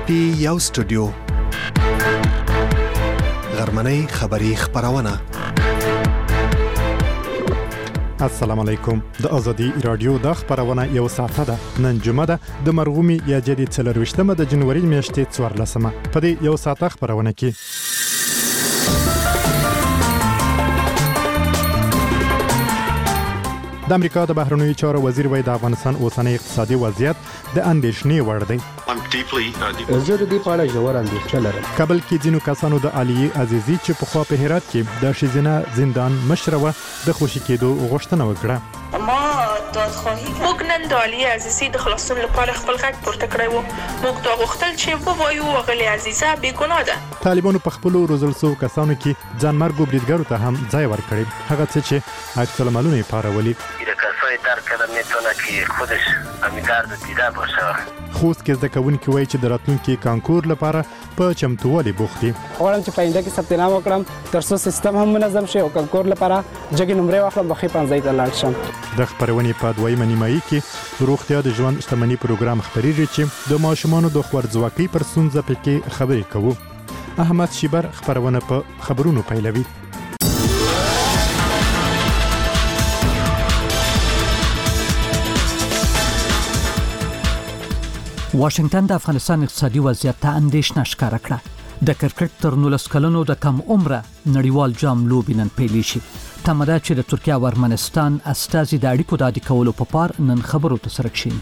پی یو سټوډیو غرمنۍ خبری خبرونه. السلام علیکم. د ازادي رادیو د خبرونه یو ساعته ده. نن جمعه ده د مرغومي یا جدي 24 د جنوري میاشتې 14مه. په دې یو ساعته خبرونه کې د امریکا د بهرنیو چارو وزیر وایي د افغانستان اوسنی اقتصادي وضعیت د اندېښنې وړ دی. زه د دې په اړه ژور اندېښنه لرم. کابل کې ځینو کسانو د عالیه عزیزي چې په خوا په هرات کې د شیزینه زندان مشروه د خوشی کېدو غوښتنه وکړه. ما دادخواهی موږ نن د عالیه عزیزي د خلاصون لپاره خپل غږ پورته کړی وو. موږ دا غوښتل چې ووایو غلې عزیزه بې ګناه ده. طالبانو په خپل روزل شوو کسانو کې ځانمرګو بریدګرو ته هم ځای ورکړی. هغه څه چې عکس العملونه یې پارولي. خوست کې زده کوونکي وایي چې د راتلونکي کانکور لپاره په چمتووالي بوخت دي. غواړم چې په آینده کې ثبت نام وکړم ترڅو سیستم هم منظم شي او کانکور لپاره جګې نمرې واخلم بخې پنځای ته لاړ شم. د خبرونې په دویمه نیمایي کې روغتیا د ژوند شتمنۍ پروګرام خبرېږي چې د ماشومانو د خوارځواکۍ پر ستونزه پکې خبرې کوو. احمد شیبر خبرونه په خبرونو پیلوي. واشنگټن د افغانستان اقتصادي وضعیت ته اندېښنه ښکاره کړه. د کرکټ تر 19 کلونو د کم عمره نړیوال جام لوبې نن پیل شي. تمه ده چې د ترکیه او ارمنستان استازي د اړیکو د عادي کولو په پار نن خبرو ته سره کشي.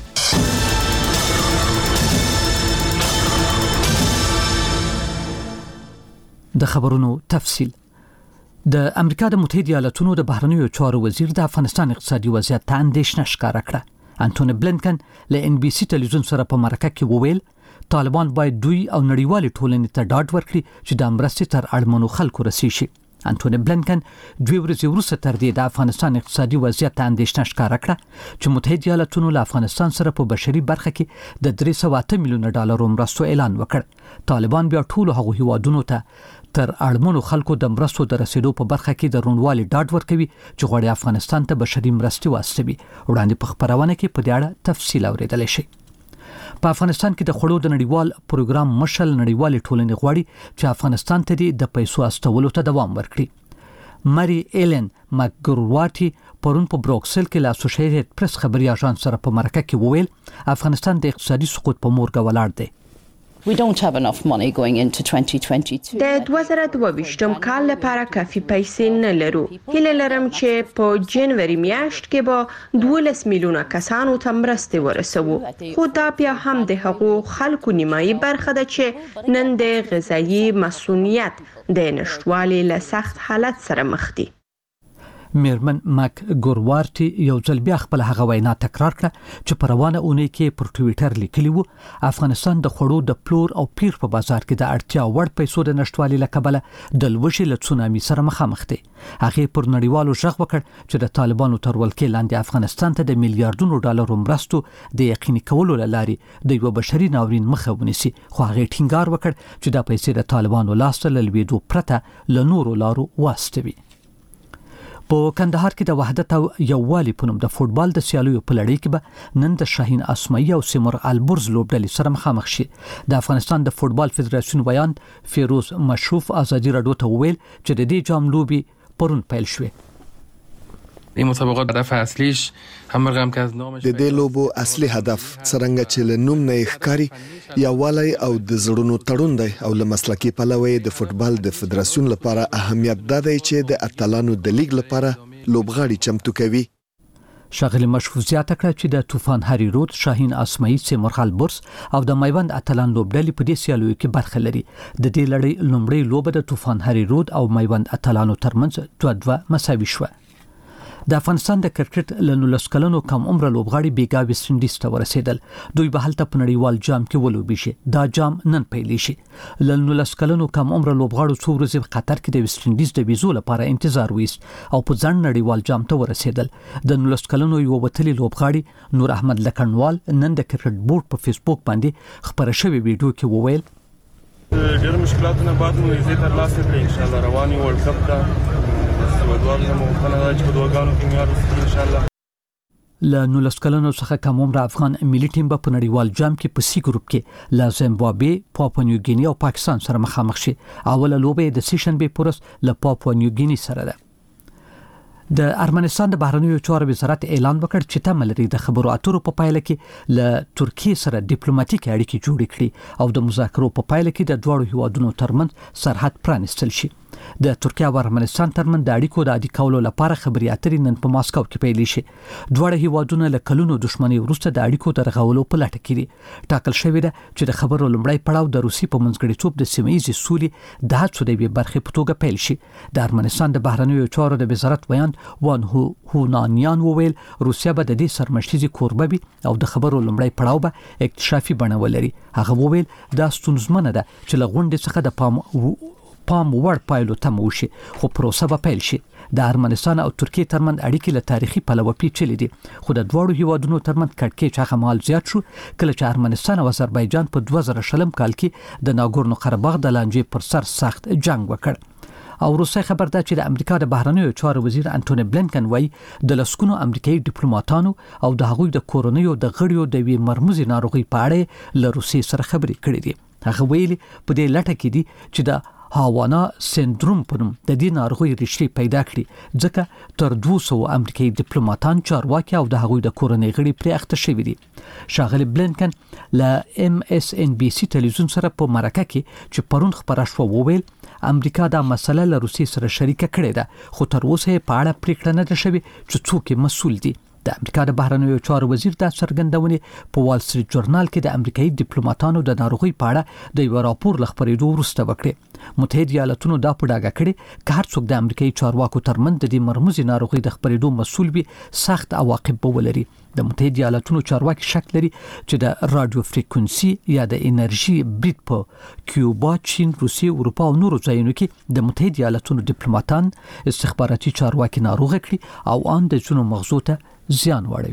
د خبرونو تفصیل. د امریکا د متحده ایالاتونو د بهرنیو چارو وزیر د افغانستان اقتصادي وضعیت ته اندېښنه ښکاره کړه. انټونی بلنکن له ان بي سي ټلویزیون سره په مرکه کې وویل طالبان باید دوی او نړیوالې ټولنې ته ډاډ ورکړي چې د مرستې تر اړمنو خلکو رسیږي. انټونی بلنکن 2 ورځې وروسته تر دې د افغانستان اقتصادي وضعیت ته اندېښنه ښکاره کړه چې متحده ایالاتونو له افغانستان سره په بشري برخه کې د 308 میلیون ډالرو مرستو اعلان وکړ. طالبان بیا ټول هغو هیوادونو ته تر اړمنو خلکو د مرستو د رسیدو په برخه کې د روڼوالي ډاډ ورکوي چې غواړي افغانستان ته بشري مرستې واستوي. وړاندې په خبرونه کې په دې اړه تفصیل اوریدل شي. په افغانستان کې د خړو د نړیوال پروګرام مشل نړیوال ټولنې غواړي چې افغانستان ته د پیسو استولو ته دوام ورکړي. مری ایلن مکګرواټي پرون په بروکسل کې له اسوسییټډ پریس خبري اژانس سره په مرکه کې وویل افغانستان د اقتصادي سقوط په مورګه ولاړ دی. We don't have enough money going into 2022. د 2022 کال لپاره کافي پیسې نه لرو. هیله لرم چې په جنوري میاشت کې به 12 میلیونه کسانو ته مرستې ورسوو. خو دا بیا هم د هغو خلکو نیمایي برخه ده چې نن د غذایي مسؤلیت د نشټوالي له سخت حالت سره مخ دي. میرمن مک ګورواټي یو ځل بیا خپل هغه وینا تکرار کړه چې په روانه اونۍ کې پر ټوئیټر لیکلی وو افغانستان د خړو د پلور او پیر په بازار کې د اړتیا وړ پیسو د نشټوالي له کبله د لوشي له تسونامي سره مخامخ دی. هغه پر نړیوالو ژغ وکړ چې د طالبانو تر ولکې لاندې افغانستان ته د میلیارډونو ډالرو مرستو د یقیني کولو لارې د یو بشري ناورین مخه ونیسي. خو هغه ټینګار وکړ چې د پیسې د طالبانو لاسته لویدو پرته له نورو لارو واستوي. په کندهار کې د وحدت او یووالي په نوم د فوټبال د سیالیو په لړۍ کې به نن د شاهین اسماعیل او سیمور البرز لوبډلې سره مخامخ شي. د افغانستان د فوټبال فدراسیون ویان فیروز مشروف ازادي رادیو ته ویل چې د دې جام لوبي پرون پیل شوه. این مسابقات هدف اصلیش همرقم که از نامش د دې لوبو اصلي هدف څرنګه چې له نوم نه ښکاری یووالی او د زړونو تړون دی او له مسلکي پلوي د فوټبال د فدراسیون لپاره اهمیت ده چې د اتلانو د لیګ لپاره لوبغاړي چمتو کوي. شاغلی مشفوع زیاته کړه چې د طوفان هری رود، شاهین اسماعیل، سیمور البرز او د میوند اتلان لوبډلې په دې سیالیو کې برخه لري. د دې لړۍ لومړی لوبه د طوفان هری رود او میوند اتلانو ترمنځ 2-2 مساوي شوه. د افغانستان د کرکټ له 19 کلونو کم عمره لوبغاړي بیګا ویسټ انډیز ته ورسېدل. دوی به هلته په نړیوال جام کې ولوبي شي. دا جام نن پیل شي. له 19 کلونو کم عمره لوبغاړو څو ورځې په قطر کې د ویسټ انډیز د ویزو لپاره انتظار ویست او په ځان نړیوال جام ته ورسېدل. د 19 کلونو یو وتلی لوبغاړي نور احمد لکنوال نن د کرکټ بورډ په فیسبوک باندې خبره شوې ویډیو کې وویل ډېر مشکلاتونه بعد مو یې تر لاسه کړی ان شاء الله رواني ورلد کپ ته ودوال هم وطن راځي په دوګانو کې میار ان شاء الله. له 19 کلونو څخه کم عمر افغان ملي ټیم په نړیوال جام کې په سی ګروپ کې له زیمبابوې، پاپوا نیو ګینی او پاکستان سره مخامخ شي. اوله لوبه د سیشنبه پورس له پاپوا نیو ګینی سره ده. د ارمنستان د بهرنیو چارو وزارت اعلان وکړ چې تم لري د خبرو اترو په پایله کې له ترکیه سره ډیپلوماټیک اړیکې جوړې کړي او د مذاکرو په پایله کې د دوه هیوادونو ترمنځ سرحد پرانستل شي. د ترکیه او ارمنستان ترمنځ د اړیکو د عادي کولو لپاره خبري اترې نن په ماسکو کې پیل شي. دوه هیوادونه له کلونو دښمنۍ وروسته د اړیکو د رغولو په لټه کې دي. ټاکل شوی ده چې د خبرو لومړی پړاو د روسي په منځګړیتوب د سیمه‌ییزې سولې د هڅو د یوې برخې په توګه پیل شي. د ارمنستان د بهرنیو چارو د وزارت بیان وان هونانیان وویل روسیا به د دې سرمشتيزي کوربه وي او د خبرو لومړی پړاو به اکتشافي بڼه ولري. هغه وویل دا ستونزمنه ده چې له غونډې څخه د پام وړ پایلو تم وشي خو پروسه به پیل شي. د ارمنستان او ترکیه ترمنځ اړیکې له تاریخي پلوه پیچلې دي خو د دوه هیوادونو ترمنځ کړکېچ هغه مهال زیات شو کله چې ارمنستان او آذربایجان په 2000 کال کې د ناګورنو قرهباغ د لانجې پر سر سخت جنگ وکړ. او روسي خبر ده چې د امریکا د بهرنیو چارو وزیر انټونی بلینکن وایي د لسکونو امریکایي ډیپلوماټانو او د هغوی د کورونیو د غړیو د وی مرموزي ناروغي په اړه له روسي سره خبرې کړې دي. هغه ویلي په دې لټه کې دي چې د هاوانا سندروم په نوم د دې ناروغي ریښې پیدا کړي ځکه تر 200 امریکایي ډیپلوماټان چارواکي او د هغوی د کورنۍ غړي پرې اخته شوي دي. شاغلی بلینکن له MSNBC ټلویزیون سره په مرکه کې چې پرون خبره شو وویل امریکا دا مسله له روسي سره شریکه کړې ده خو تر اوسه په اړه پریکړه نه ده شوې چې څوک مسؤل دي. د امریکا د بهرنیو چارو وزیر د څرګندونې په وال سټریټ ژورنال کې د امریکایي ډیپلوماټانو د ناروغي په اړه د یو راپور لخبرېدو وروسته وکړي. متحده ایالاتونو دا په ډاګه کړي چې هر څوک د امریکایي چارواکو ترمنځ د دې مرموزي ناروغي د خبرېدو مسؤل وي سخت عواقب به ولري. د متحده ایالاتونو چارواکي شک لري چې د رادیو فریکونسي یا د انرژي برید په کیوبا، چین، روسیې، اروپا او نورو ځایونو کې د متحده ایالاتونو ډیپلوماټان استخباراتي چارواکي ناروغ کړي او ان د ځینو مغزو ته زیان واړوي.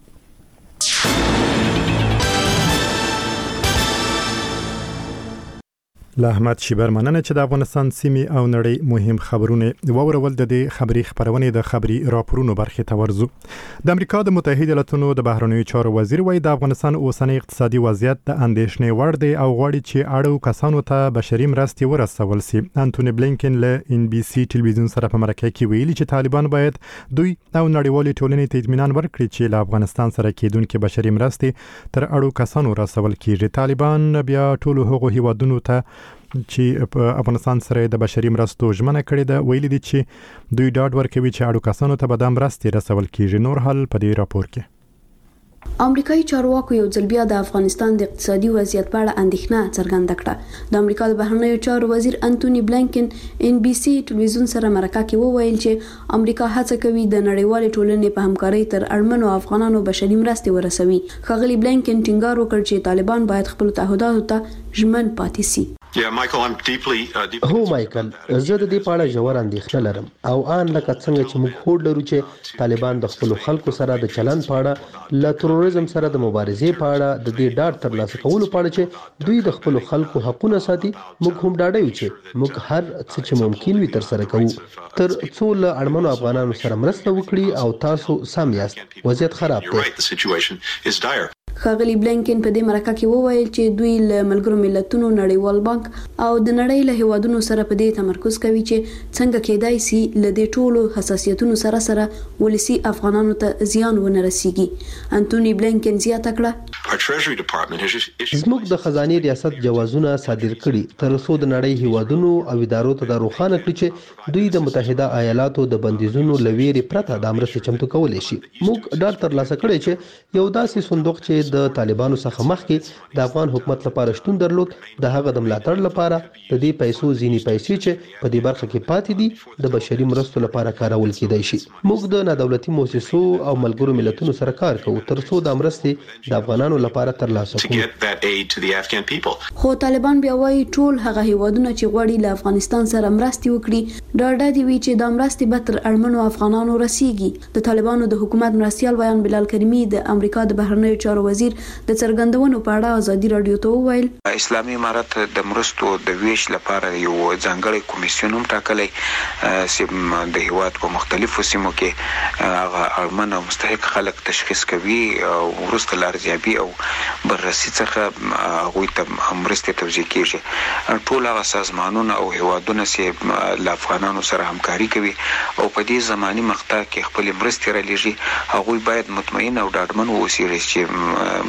له احمد شیبر مننه چې د افغانستان سیمې او نړۍ مهم خبرونه وورول. د دې خبري خبرونه د خبري راپورونو برخه ته ورزو. د امریکا د متحده ایالاتونو د بهرنیو چارو وزیر وایي د افغانستان اوسنۍ اقتصادي وضعیت د اندېښنې وړ دی او غواړي چې اړو کسانو ته بشري مرستې ورسول شي. انټونی بلینکن له NBC ټلویزیون سره په مرکه کې ویلي چې طالبان باید دوی او نړیوالې ټولنې ته اطمینان ورکړي چې له افغانستان سره کېدونکې بشري مرستې تر اړو کسانو رسول کیږي. طالبان بیا ټول هغو هیوادونو ته چې په افغانستان سره د بشري مرستو ژمنه کړې ده ویلي دي چې دوی ډاډ ورکوي چې اړو کسانو ته به د مرستې رسول کیږي. نور حل په دې راپور کې. امریکایي چارواکو یو ځل بیا د افغانستان د اقتصادي وضعیت په اړه اندېښنه څرګنده کړه. د امریکا د بهرنیو چارو وزیر انټونی بلینکن NBC ټلویزیون سره مرکه کې وویل چې امریکا هڅه کوي د نړیوالې ټولنې په همکارۍ تر اړمنو افغانانو بشري مرستې ورسوي. ښاغلي بلینکن ټینګار وکړ چې طالبان باید خپل تعهداتو ته ژمن پاتې شي. هو مایکل زه د دې په اړه ژور اندېښنه لرم او ان لکه څنګه چې موږ هوډ لرو چې طالبان د خپل خلکو سره د چلن په اړه له تروریزم سره د مبارزې په اړه د دې ډاډ ترلاسه کولو په اړه چې دوی د خپل خلکو حقوقونه ساتي موږ هم ډاډه یو چې موږ هر څه چې ممکن وي تر سره کوو تر څو له اړمنو افغانانو سره مرسته وکړي او تاسو سم یاست وضعیت خراب دی. ښاغلي بلینکن په دې مرکه کې وویل چې دوی له ملګرو ملتونو، نړیوال بانک او د نړۍ له هیوادونو سره په دې تمرکز کوي چې څنګه کېدای شي له دې ټولو حساسیتونو سره سره ولسی افغانانو ته زیان ونه رسیږي. انټونی بلینکن زیاته کړه زموږ د خزانه ریاست جوازونه صادر کړي تر څو د نړۍ هیوادونو او ادارو ته د روښانه کړي چې دوی د متحده ایالاتو د بندیزونو لویری پرته د امرسته چمتو کولای شي. موږ ډاډ ترلاسه کړی چې یو داسې صندوق چې د طالبانو څخه مخکې د افغان حکومت لپاره شتون درلود د هغه د ملاتړ لپاره د دې پیسو ځینی پیسې چې په دې برخه کې پاتې دي د بشري مرستو لپاره کارول کېدای شي. موږ د نادولتي مؤسسو او ملګرو ملتونو سره کار کوو تر څو د مرستې د افغانانو لپاره ترلاسه کړو. خو طالبان بیا وايي ټول هغه هیوادونه چې غواړي له افغانستان سره مرستې وکړي ډاډه دي وي چې د مرستې به تر اړمنو افغانانو رسیږي. د طالبانو د حکومت مرستيال ویان بلال کریمی د امریکا د بهرنیو چارو وزیر د څرګندونو په اړه ازادي رادیو ته وویل اسلامي امارت د مرستو د ویش لپاره یو ځانګړی کمیسیون هم ټاکلی چې د هیواد په مختلفو سیمو کې هغه اړمن او مستحق خلک تشخیص کوي او وروسته لارزیابي او بررسي څخه هغوی ته مرستې توزیع کیږي. ټول هغه سازمانونه او هیوادونه چې له افغانانو سره همکاري کوي او په دې زماني مقطع کې خپل مرستې رالېږي هغوی باید مطمئن او ډاډمن واوسي چې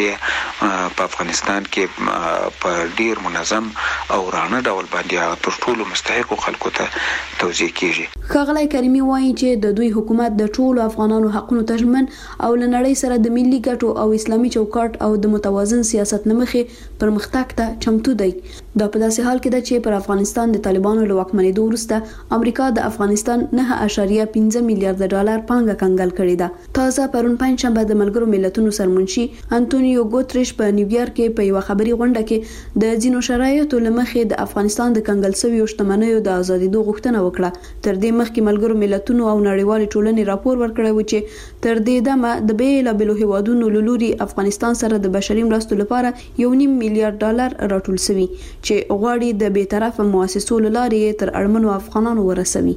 مرستې په افغانستان کې په ډیر منظم او رانه ډول باندې تر ټولو مستحقو خلکو ته توزیع کیږي. ښاغلی کریمي وایي چې د دوی حکومت د ټولو افغانانو حقونو ته ژمن او له نړۍ سره د ملي ګټو او اسلامي چوکاټ او د متوازن سیاست نه مخې پرمختګ ته چمتو دی. دا په داسې حال کې ده چې پر افغانستان د طالبانو له واکمنېدو وروسته امریکا د افغانستان 9.5 میلیارډ ډالر پانګه کنګل کړې ده. تازه پرون پنځشنبه د ملګرو ملتونو سرمنشي انټونیو ګوتریش په نیویارک کې په یو خبري غونډه کې د ځینو شرایطو لمخې د افغانستان د کنګل شویو شتمنیو د ازادېدو غوښتنه وکړه. تر دې مخکې ملګرو ملتونو او نړیوالې ټولنې راپور ورکړی و چې تر دې دمه د بیلابېلو هیوادونو له لوري افغانستان سره د بشري مرستو لپاره 1.5 میلیارډ ډالر راټول شوي چې غواړي د بیطرفه مؤسسو له لارې تر اړمنو افغانانو ورسوي.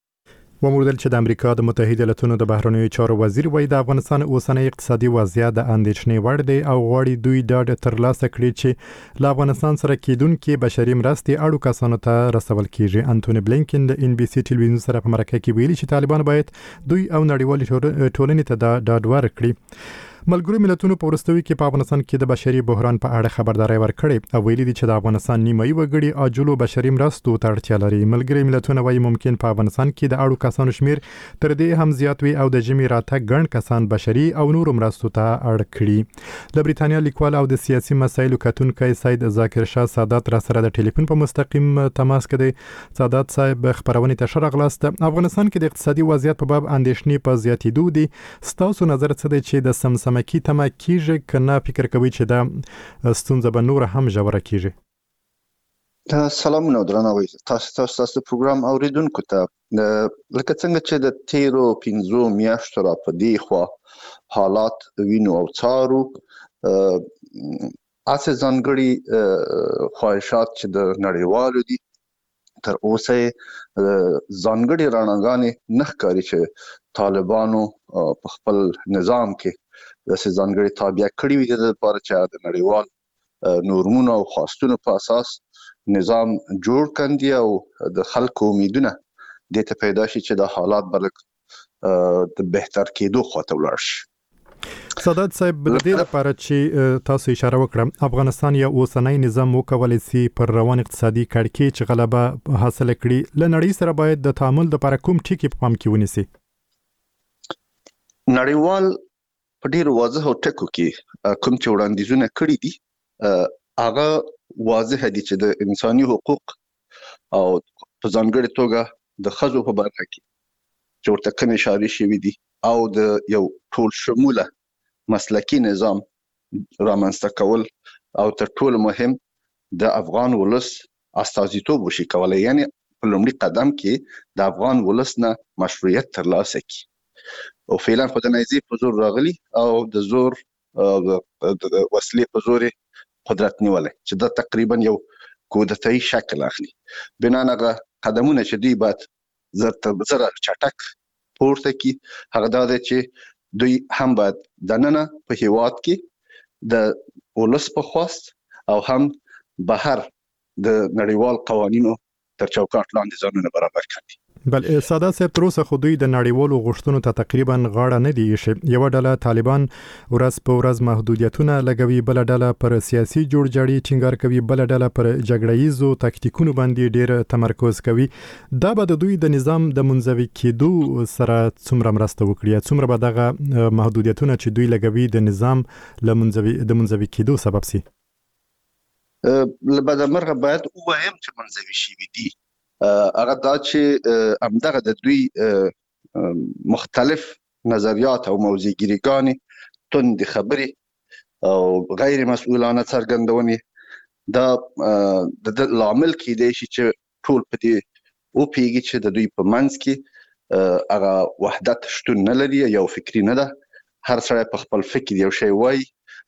وموندل چې د امریکا د متحده ایالاتونو د بهرنیو چارو وزیر وایي د افغانستان اوسنۍ اقتصادي وضعیت د اندېښنې وړ دی او غواړي دوی ډاډ ترلاسه کړي چې له افغانستان سره کېدونکې بشري مرستې اړو کسانو ته رسول کیږي. انټونی بلینکن د NBC ټلویزیون سره په مرکه کې ویلي چې طالبان باید دوی او نړیوالې ټولنې ته ډاډ ورکړي. ملګرو ملتونو په وروستیو کې په افغانستان کې د بشري بحران په اړه خبرداري ورکړې او ویلي دي چې د افغانستان نیمایي وګړي عاجلو بشري مرستو ته اړتیا لري. ملګري ملتونه وايي ممکن په افغانستان کې د اړو کسانو شمیر تر دې هم زیات وي او د جمی راتګ ګڼ کسان بشري او نورو مرستو ته اړ کړي. د بریتانیا لیکوال او د سیاسي مسایلو کتونکي سید ذاکر شاه سادات را سره د ټلیفون په مستقیم تماس کې سادات صاحب خبرونه ته شرغلاست. افغانستان کې د اقتصادي وضعیت په باب اندېښنې په زیاتېدو دي. ستاسو نظر څه دی چې د سمسمکی تمه کیږي کنه فکر کوي چې دا ستونزه به نور هم ژوره کیږي؟ سلامونه درناوی تاسو پروګرام اوریدونکو ته لکه څنګه چې د تیرو 15 میاشتو را په دی خو حالات وینو او څارو اساس ځانګړي خواهشات چې د نړیوالو دي تر اوسه ځانګړي رڼاګانې نه ښکاري چې طالبانو په خپل نظام کې د ځانګړي تابع کړي وي د لپاره چې د نړیوال نورمونو او خواستونو په اساس نظام جوړ کړي او د خلکو امیدونه د ته پیدا شي چې د حالات بلک د بهتر کېدو خواته ولاړ شي. سادات صاحب د دې لپاره چې تاسو اشاره وکړه افغانستان یا اوسنۍ نظام وکولای شي پر روان اقتصادي کړکۍ چې غلبه حاصل کړي لنړی سره باید د تعامل لپاره کوم ټکی په پام کې ونیسي؟ نړیوال په ډیرو واضح ټکو کې کوم چې وړاندیزونه کړی دي هغه واضح دي چې د انساني حقوق او په ځانګړي توګه د ښځو په برخه کې چې ورته کوم اشاره شوی دي او د یو ټول شموله مسلکی نظام رامنځته کول او تر ټولو مهم د افغان ولس استازیتوب وشي کولای، یعنی په لومړي قدم کې د افغان ولس نه مشروعیت ترلاسه کړي او فعلا په د نایزي په زور راغلي او د زور وسلې په زور قدرت نیولای چې دا تقریبا یو کودتایي شکل اخلي. بنان هغه قدمونه چې دوی باید زر چټک پورته کی هغه دا چې دوی هم باید دننه په هیواد کې د ولس په خواست او هم بهر د نړیوال قوانینو تر چوکاټ لاندې ځانونه برابر کړي. بل سادات صاحب تر اوسه خو دوی د نړیوالو غوښتنو ته تقریبا غاړه نه دی ایښې. یوه ډله طالبان ورځ په ورځ محدودیتونه لګوي، بل ډله پر سیاسي جوړجاړي ټینګار کوي، بل ډله پر جګړه‌ییزو تاکتیکونو باندې ډیر تمرکز کوي. دا به د دوی د نظام د منزوي کېدو سره څومره مرسته وکړي؟ څومره به دغه محدودیتونه چې دوی لګوي د نظام د منزوي کېدو سبب سي؟ لبدا مرغه باید وایم چې منزوي شي دي هغه دا چې همدغه د دوی مختلف نظریات او موضوعګریګانې توند خبرې او غیر مسؤلانه څرګندونې دا د لامل کې دی چې ټول په دې او پیږي چې د دوی په منځ کې هغه وحدت شتون نه لري، یو فکری نه ده، هر سړی په خپل فکر یو شی وایي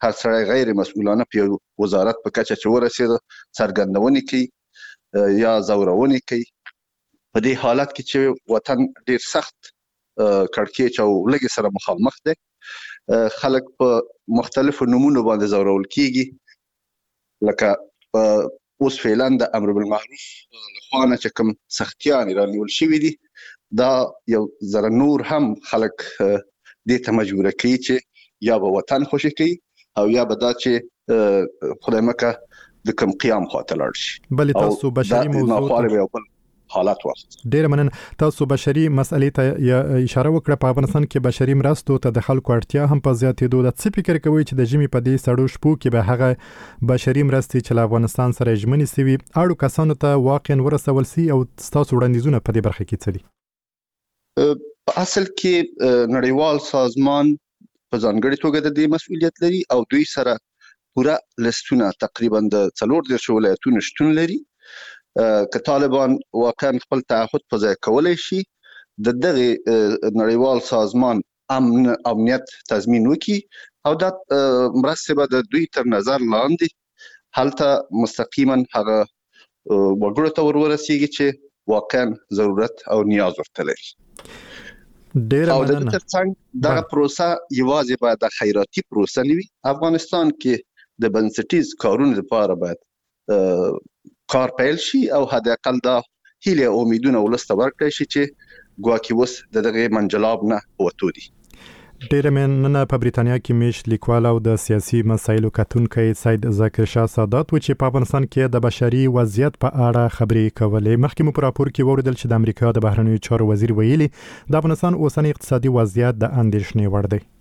هر سړی غیر مسؤلانه په وزارت په کچه چې ورسېده څرګندونې کوي یا زورونې کوي. په دې حالت کې چې وطن ډیر سخت کړکېچ او لږ سره مخامخ دی، خلک په مختلفو نمونو باندې زورول کیږي، لکه اوس فعلا د امر بالمعروف لخوا نه چې کوم سختیان رانیول شوي دي، دا یو ذره نور هم خلک دې ته مجبور کوي چې یا به وطن خوشي کوي او یا به دا چې خدای مکه د کوم قیام خواته لاړ شي. بلې تاسو بشري موضوع حالات وخت ډیر منن تاسو بشري مسئلې ته اشاره وکړه. په افغانستان کې بشري مرستو ته د خلکو اړتیا هم په زیاتېدو ده. څه فکر کوي چې د ژمي په دې سړو شپو کې به هغه بشري مرستې چې له افغانستان سره ژمنې سوي اړو کسانو ته واقعا ورسول سي او تاسو وړاندیزونه په دې برخه کې څه دي؟ په اصل کې نړیوال سازمان په ځانګړي توګه د دې مسؤلیت لري او دوی سره پوره لستونه تقریبا د 14 ولایتونو شتون لري. که طالبان واقعا خپل تعهد په ځای کولای شي د دغه نړیوال سازمان امنیت تضمین وکړي او دا مرسته به د دوی تر نظر لاندې هلته مستقیما هغه وګړو ته ورسیږي چې واقعا ضرورت او نیاز ورته لري. ډیر او د ترڅنګ دا پروسه یوازې باید د خیراتي پروسه نه وي. افغانستان کې د بنسټیز کارونو لپاره باید کار پیل شي او حد اقل دا هیله او امیدونه ولسته ورکړي شي چې ګواکې وس دغه منجلاب نه وته دي. ډیر مننه. په بریتانیا کې میش لیکوال او د سیاسي مسایلو کتونکي سید ذاکر شاه سادات و چې په افغانستان کې د بشري وضعیت په اړه خبرې کولې. مخکې مو په راپور کې وویل چې د امریکا د بهرنیو چارو وزیر ویلي د افغانستان اوسنی اقتصادي وضعیت د اندېښنې وړ دی.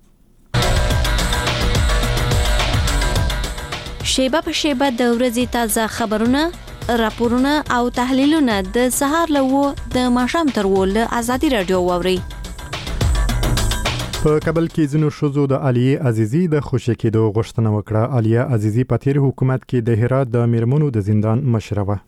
شیبه په شیبه د ورځې تازه خبرونه، راپورونه او تحلیلونه د سهار له د ماښام تر له ازادي رادیو واوري. په کابل کې ځینو ښځو د عالیه عزیزي د خوشی کېدو غوښتنه وکړه. عالیه عزیزي په تیر حکومت کې د هرات د میرمنو د زندان مشره وه.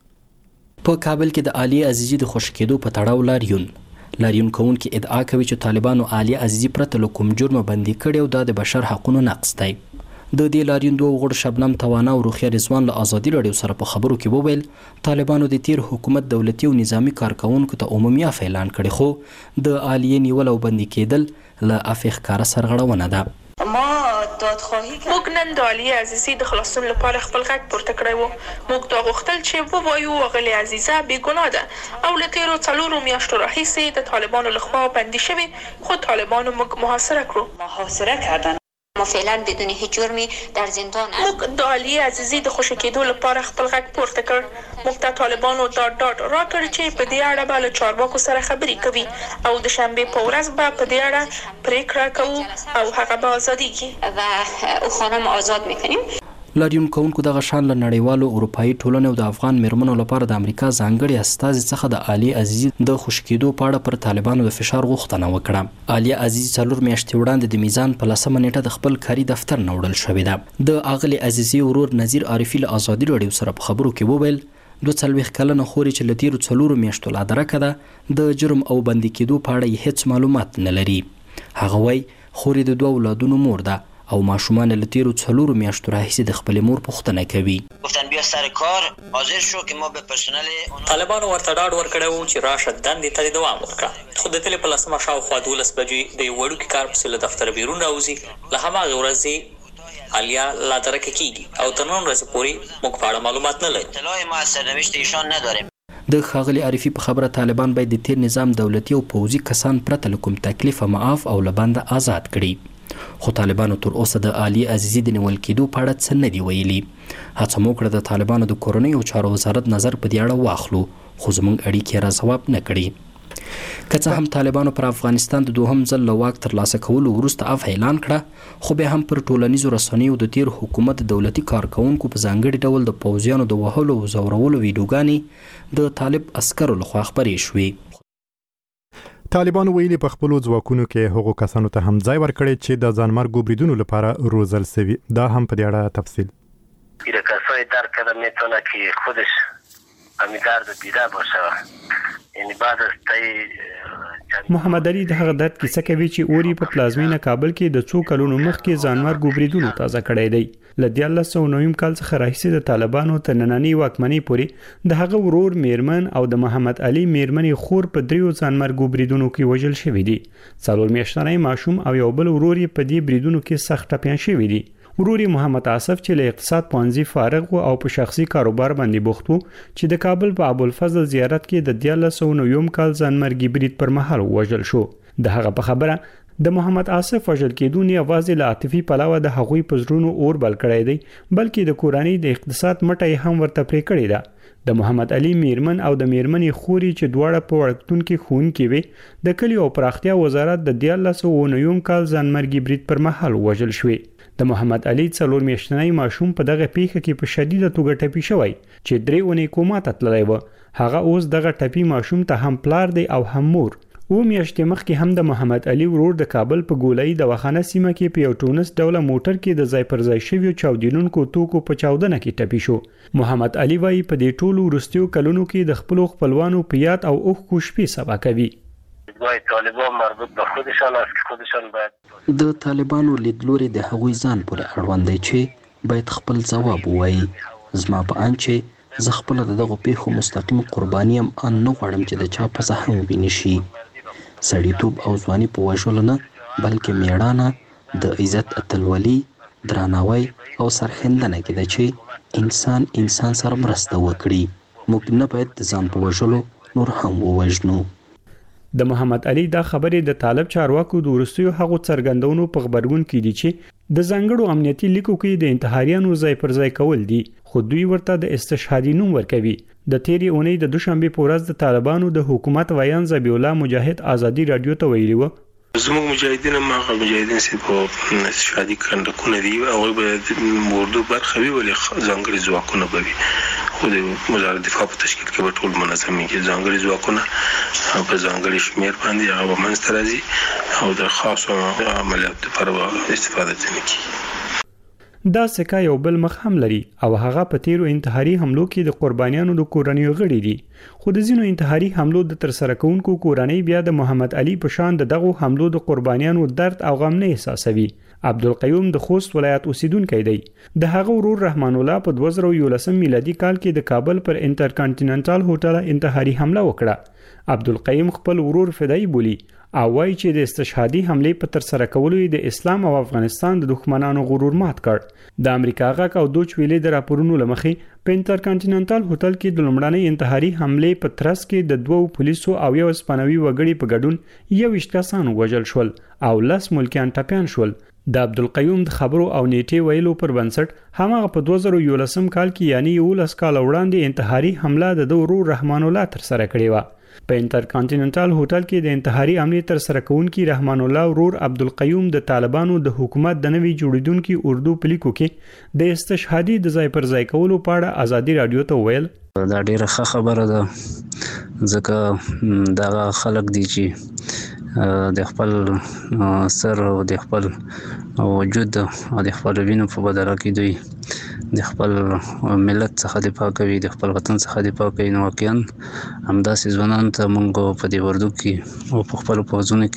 په کابل کې د عالیه عزیزي د خوشی کېدو په تړاو لاریون کوونکي ادعا کوي چې طالبانو عالیه عزیزي پرته له کوم جرم باندې کړي او د بشر حقوقو نقض دی. د دې لاریون دوه غړو شبنم توانا او روخیا رضوان له ازادي رادیو سره په خبرو کې وویل طالبانو د تیر حکومت دولتي او نظامی کارکونکو ته عمومي اعلان کړي، خو د عالیه نیول او بندي کېدل له افیخ کار سرغړونه ده. ما دادخواهی موږ نن د عالیه عزیزي د خلاصون لپاره خپل غږ پورته کړی و. موږ دا غوښتل چې ووایو اغلې عزیزه بې ګناه ده او له تیرو 4 میاشتو راهیسې د طالبانو لخوا بندي شوې، خو طالبانو موږ محاصره کړو. ما فعلا بدون هیچ جرمی در زندان است. موږ د عالیه عزیزي د خوشی کېدو لپاره خپل غږ پورته کړ. موږ ته طالبانو ډاډ راکړ چې په دې اړه به له چارواکو سره خبرې کوي او د شنبې په ورځ به په دې اړه پریکړه کوو او هغه به ازادېږي و او خانم آزاد میکنیم. لاریون کوونکو دغه شان له نړیوالو اروپایي ټولنې او د افغان میرمنو لپاره د امریکا ځانګړي استازي څخه د عالیه عزیزي د خوشی کېدو په اړه پر طالبانو د فشار غوښتنه وکړه. عالیه عزیزي 4 میاشتې وړاندې د میزان په 10 نیټه د خپل کاري دفتر نه وړل شوې ده. د اغلی عزیزي ورور نظیر عارفي له ازادي رادیو سره په خبرو کې وویل 42 کلنه خوري چې له تیرو 4 میاشتو لا درکه ده د جرم او بندي کېدو په اړه هیڅ معلومات نه لري. هغه وایي خوري د 2 اولادونو مور ده او ماشومان له تیرو 4 میاشتو راهیسې د خپل مور پوښتنه کوي. گفتن بیا سر کار حاضر شو که ما به پرسنل طالبانو ورته ډاډ ورکړو چې راشه دندې ته دوام ورکړه. خو د تل په لسمه شاوخوا 12 بجې د وړوکي کار په له دفتر بیرون راوځي. له هماغه ورځې عالیه لا درکه کیږي او تر نن ورځې پورې موږ په اړه معلومات نه لرو. اطلاع ما از سرنوشت ایشان نداریم. د ښاغلي عارفي په خبره طالبان باید د تیر نظام دولتي او پوځي کسان پرته له کوم تکلیف معاف او له بنده آزاد کړي. خو طالبانو تر اوسه د عالیه عزیزي د نیول کېدو په اړه څه نه دي ویلي. هڅه مو کړه د طالبانو د کورنۍ او چارو وزارت نظر په دې اړه واخلو، خو زموږ اړیکې را ځواب نه کړي. که څه هم طالبانو پر افغانستان د دوهم ځل له واک ترلاسه کولو وروسته اعلان کړه، خو بیا هم پر ټولنیزو رسنیو د تیر حکومت دولتي کارکونکو په ځانګړي ډول د پوځیانو د وهلو او زورولو ویډیوګانې د طالب عسکرو لخوا خپرې شوې. طالبانو ویلي په خپلو ځواکونو کې هغو کسانو ته هم ځای ورکړی چې د ځانمرګو بریدونو لپاره روزل سوي. دا هم په دې اړه تفصیل. این کسایی درک کرده میتونه که خودش همی درد دیده باشه، یعنی بعد از محمد علي د هغه درد کیسه کوي چې اوري په پلازمینه کابل کې د څو کلونو مخکې ځانمرګ بریدونو تازه کړی دی. له 1990 کال څخه راهیسې د طالبانو تر نننۍ واکمنۍ پورې د هغه ورور میرمن او د محمد علي میرمنې خور په 3 ځانمرګ بریدونو کې وژل شوي دي. 4 میاشتنی ماشوم او یو بل ورور یې په دې بریدونو کې سخت ټپیان شوي دي. ورور محمد عاصف چې له اقتصاد پوهنځي فارغ و او په شخصي کاروبار باندې بوخت و چې د کابل په ابوالفضل زیارت کې د 1990 کال ځانمرګي برید پر مهال وژل شو. د هغه په خبره د محمد عاصف وژل کېدو نه یوازې له عاطفي پلوه د هغوی په زړونو اور بل کړی دی بلکې د کورنۍ د اقتصاد مټه هم ورته پرې کړې ده. د محمد علي میرمن او د میرمنې خوري چې دواړه په وړکتون کې ښوونکې وې د کلي او پراختیا وزارت د 1990 کال ځانمرګي برید پر مهال وژل شوې. د محمد علي 4 میاشتنی ماشوم په دغه پیښه کې په شدیده توګه ټپي شوی چې 3 اونۍ کوما ته تللی و. هغه اوس دغه ټپي ماشوم ته هم پلار دی او هم مور. و میاشتې مخکې هم د محمد علي ورور د کابل په ګولۍ د وخانه سیمه کې په یو ټونس ډوله موټر کې د ځای پر ځای شویو چاودېدونکو توکو په چاودنه کې ټپي شو. محمد علي وايي په دې ټولو وروستیو کلونو کې د خپلو خپلوانو په یاد او اوښکو شپې سبا کوي. طالبان مربوط به خودشان است که خودشان باید د طالبانو لیدلوري د هغوی ځان پورې اړوند دی چې باید خپل ځواب ووایي. زما په اند چې زه خپله د دغو پیښو مستقیم قرباني یم ان نه غواړم چې د چا پزه هم ووینې شي. سړیتوب او ځواني په وژلو نه بلکې میړانه د عزت اتلولي درناوی او سرښندنه کې ده چې انسان سره مرسته وکړي. موږ نه باید د ځان په وژلو نور هم ووژنو. د محمد علي دا خبرې د طالب چارواکو د وروستیو هغو څرګندونو په خبرګون کې دي چې د ځانګړو امنیتي لیکو کې د انتحاریانو ځای پر ځای کول دي خو دوی ورته د استشهادي نوم ورکوي. د تیرې اونۍ د دوشنبه په ورځ د طالبانو د حکومت ویان ذبیح الله مجاهد ازادي رادیو ته ویلي و زموږ مجاهدین ماغه مجاهدین چې په استشهادي کندکونه دي او به اردو برخه وی ولې ځانګړي ځواکونه به خو د وزارت دفاع په تشکیل کې به ټول منظمي کې ځانګړي ځواکونه په ځانګړي شمیر باندې هغه منځته راځي او د خاصو عملیاتو لپاره استفاده کوي. دا سکه یو بل مخ هم لري او هغه په تیرو انتحاري حملو کې د قربانیانو د کورنیو غړي دي. خو د ځینو انتحاري حملو د ترسره کوونکو کورنۍ بیا د محمد علي په شان د دغو حملو د قربانیانو درد او غم نه احساسوي. عبدالقیوم د خوست ولایت اوسیدونکی دی. د هغه ورور رحمان الله په 2011 میلادي کال کې د کابل پر انټرکانټیننټال هوټل انتحاري حمله وکړه. عبدالقیوم خپل ورور فدایي بولی او وایي چې د استشهادي حملې په ترسره کولو د اسلام او افغانستان د دښمنانو غرور مات کړ. د امریکا غاک او دوچ ویلې د راپورونو لمخې په انټرکانټیننټال هوټل کې د لومړنۍ انتحاري حملې په ترڅ کې د 2 پولیسو او یو اسپانوي وګړي په ګډون 21 کسان وژل شول او 10 ملکیان ټپیان شول. د عبدالقیوم د خبرو او نیټې ویلو پر بنسټ هماغه په 2011 کال کې یعنی 11 کال وړاندې انتحاري حمله د ورور رحمان الله ترسره کړې و. په انټرکانټیننټال هوټل کې د انتحاري حملې ترسره کوونکي رحمان الله ورور عبدالقیوم د طالبانو د حکومت د نوي جوړیدونکو اردو پلیکو کې د استشهادي د ځای پر ځای کولو په اړه ازادي رادیو ته ویل دا ډیره ښه خبره ده ځکه دا خلک دي چې د خپل سر او د خپل وجود او د خپل وینو په بدله کې دوی د خپل ملت څخه دفاع کوي د خپل وطن څخه دفاع کوي. نو واقعا همداسې ځوانانو ته موږ په دې وردو کې او په خپل پوځونو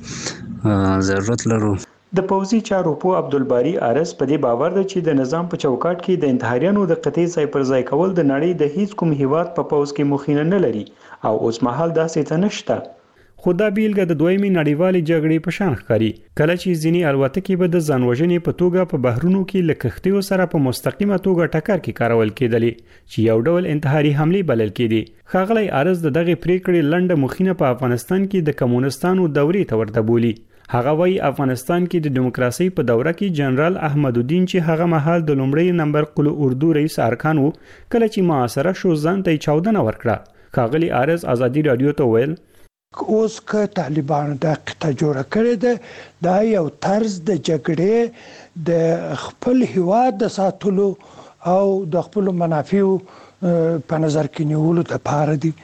کې ضرورت لرو. د پوځي چارو په عبدالباری ارس په دې باور ده چې د نظام په چوکاټ کې د انتحاریانو د قطعي ځای پر ځای کول د نړۍ د هیڅ کوم هیواد په پوځ کې مخینه نه لري او اوس مهال داسې څه نشته. خو دا بیلګه د دویمې نړیوالې جګړې په شان ښکاري کله چې ځینې الوتکې به د ځانوژنې په توګه په بحرونو کې له کښتیو سره په مستقیمه توګه ټکر کې کارول کېدلې چې یو ډول انتحاري حملې بلل کېدې. ښاغلی ارز د دغې پریکړې لنډه مخینه په افغانستان کې د کمونستانو دورې ته ورته بولي. هغه وايي افغانستان کې د دیموکراسي په دوره کې جنرال احمد الدین چې هغه مهال د لومړي نمبر قلو اردو رئیس ارکان وو کله چې معاصره شو ځان ته چاودنه ورکړه. ښاغلی ارز ازادي رادیو ته ویل اوس که طالبانو د قطه جوړه کړې ده دا یو طرز د جګړې د خپل هیواد د ساتلو او د خپل منافعو په نظر کې نیولو لپاره دي.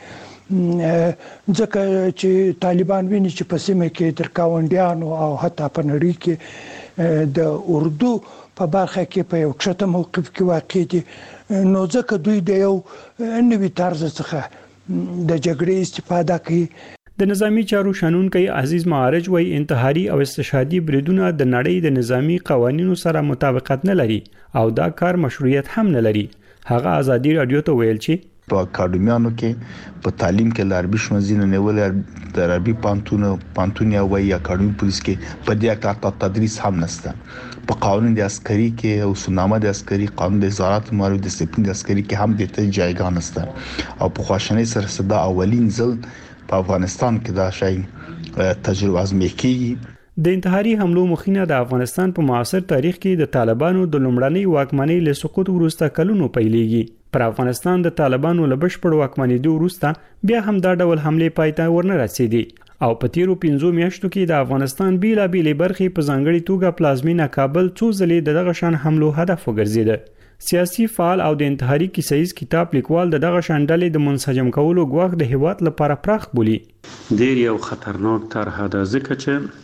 ځکه چې طالبان ویني چې په سیمه کې تر کاونډیانو او حتی په نړۍ کې د اردو په برخه کې په یو کښته موقف کې واقع دي نو ځکه دوی د یو نوي طرز څخه د جګړې استفاده کوي. د نظامی چارو شنونکي عزیز معارج وایي انتحاري او استشهادي بریدونه د نړۍ د نظامی قوانینو سره مطابقت نه لري او دا کار مشروعیت هم نه لري. هغه ازادي رادیو ته ویل چې په اکاډمیانو کې په تعلیم کې لاربي شمزینه نیول د عربي پانتون یا وایي اکاډمي پولیس کې په دې اړه تدریس هم نشته. په قانون د عسکري کې او سنامه د عسکري قانون د وزارت مارو ډیسپلین د عسکري کې هم د ته جایګاه نشته او په خواشنۍ سره صدا اولین ځل په افغانستان کې دا شی تجربه ازمایي کیږي. د انتحاري حملو مخینه د افغانستان په معاصر تاریخ کې د طالبانو د لومړنۍ واکمنۍ له سقوط وروسته کلونو پیلېږي. پر افغانستان د طالبانو له بشپړ واکمنېدو وروسته بیا هم دا ډول حملې پایته ورنه رسېدې او په تیرو 15 میاشتو کې د افغانستان بیلابېلې برخې په ځانګړي توګه پلازمینه کابل څو ځلې دغه شان حملو هدف وګرځېده. سیاسي فعال او د انتحاري کیسیز کتاب لیکوال دغه شان ډلې د منسجم کولو غواخ د هیواد لپاره پراخ بولی. ډېر یو خطرناک طرح ده ځکه چې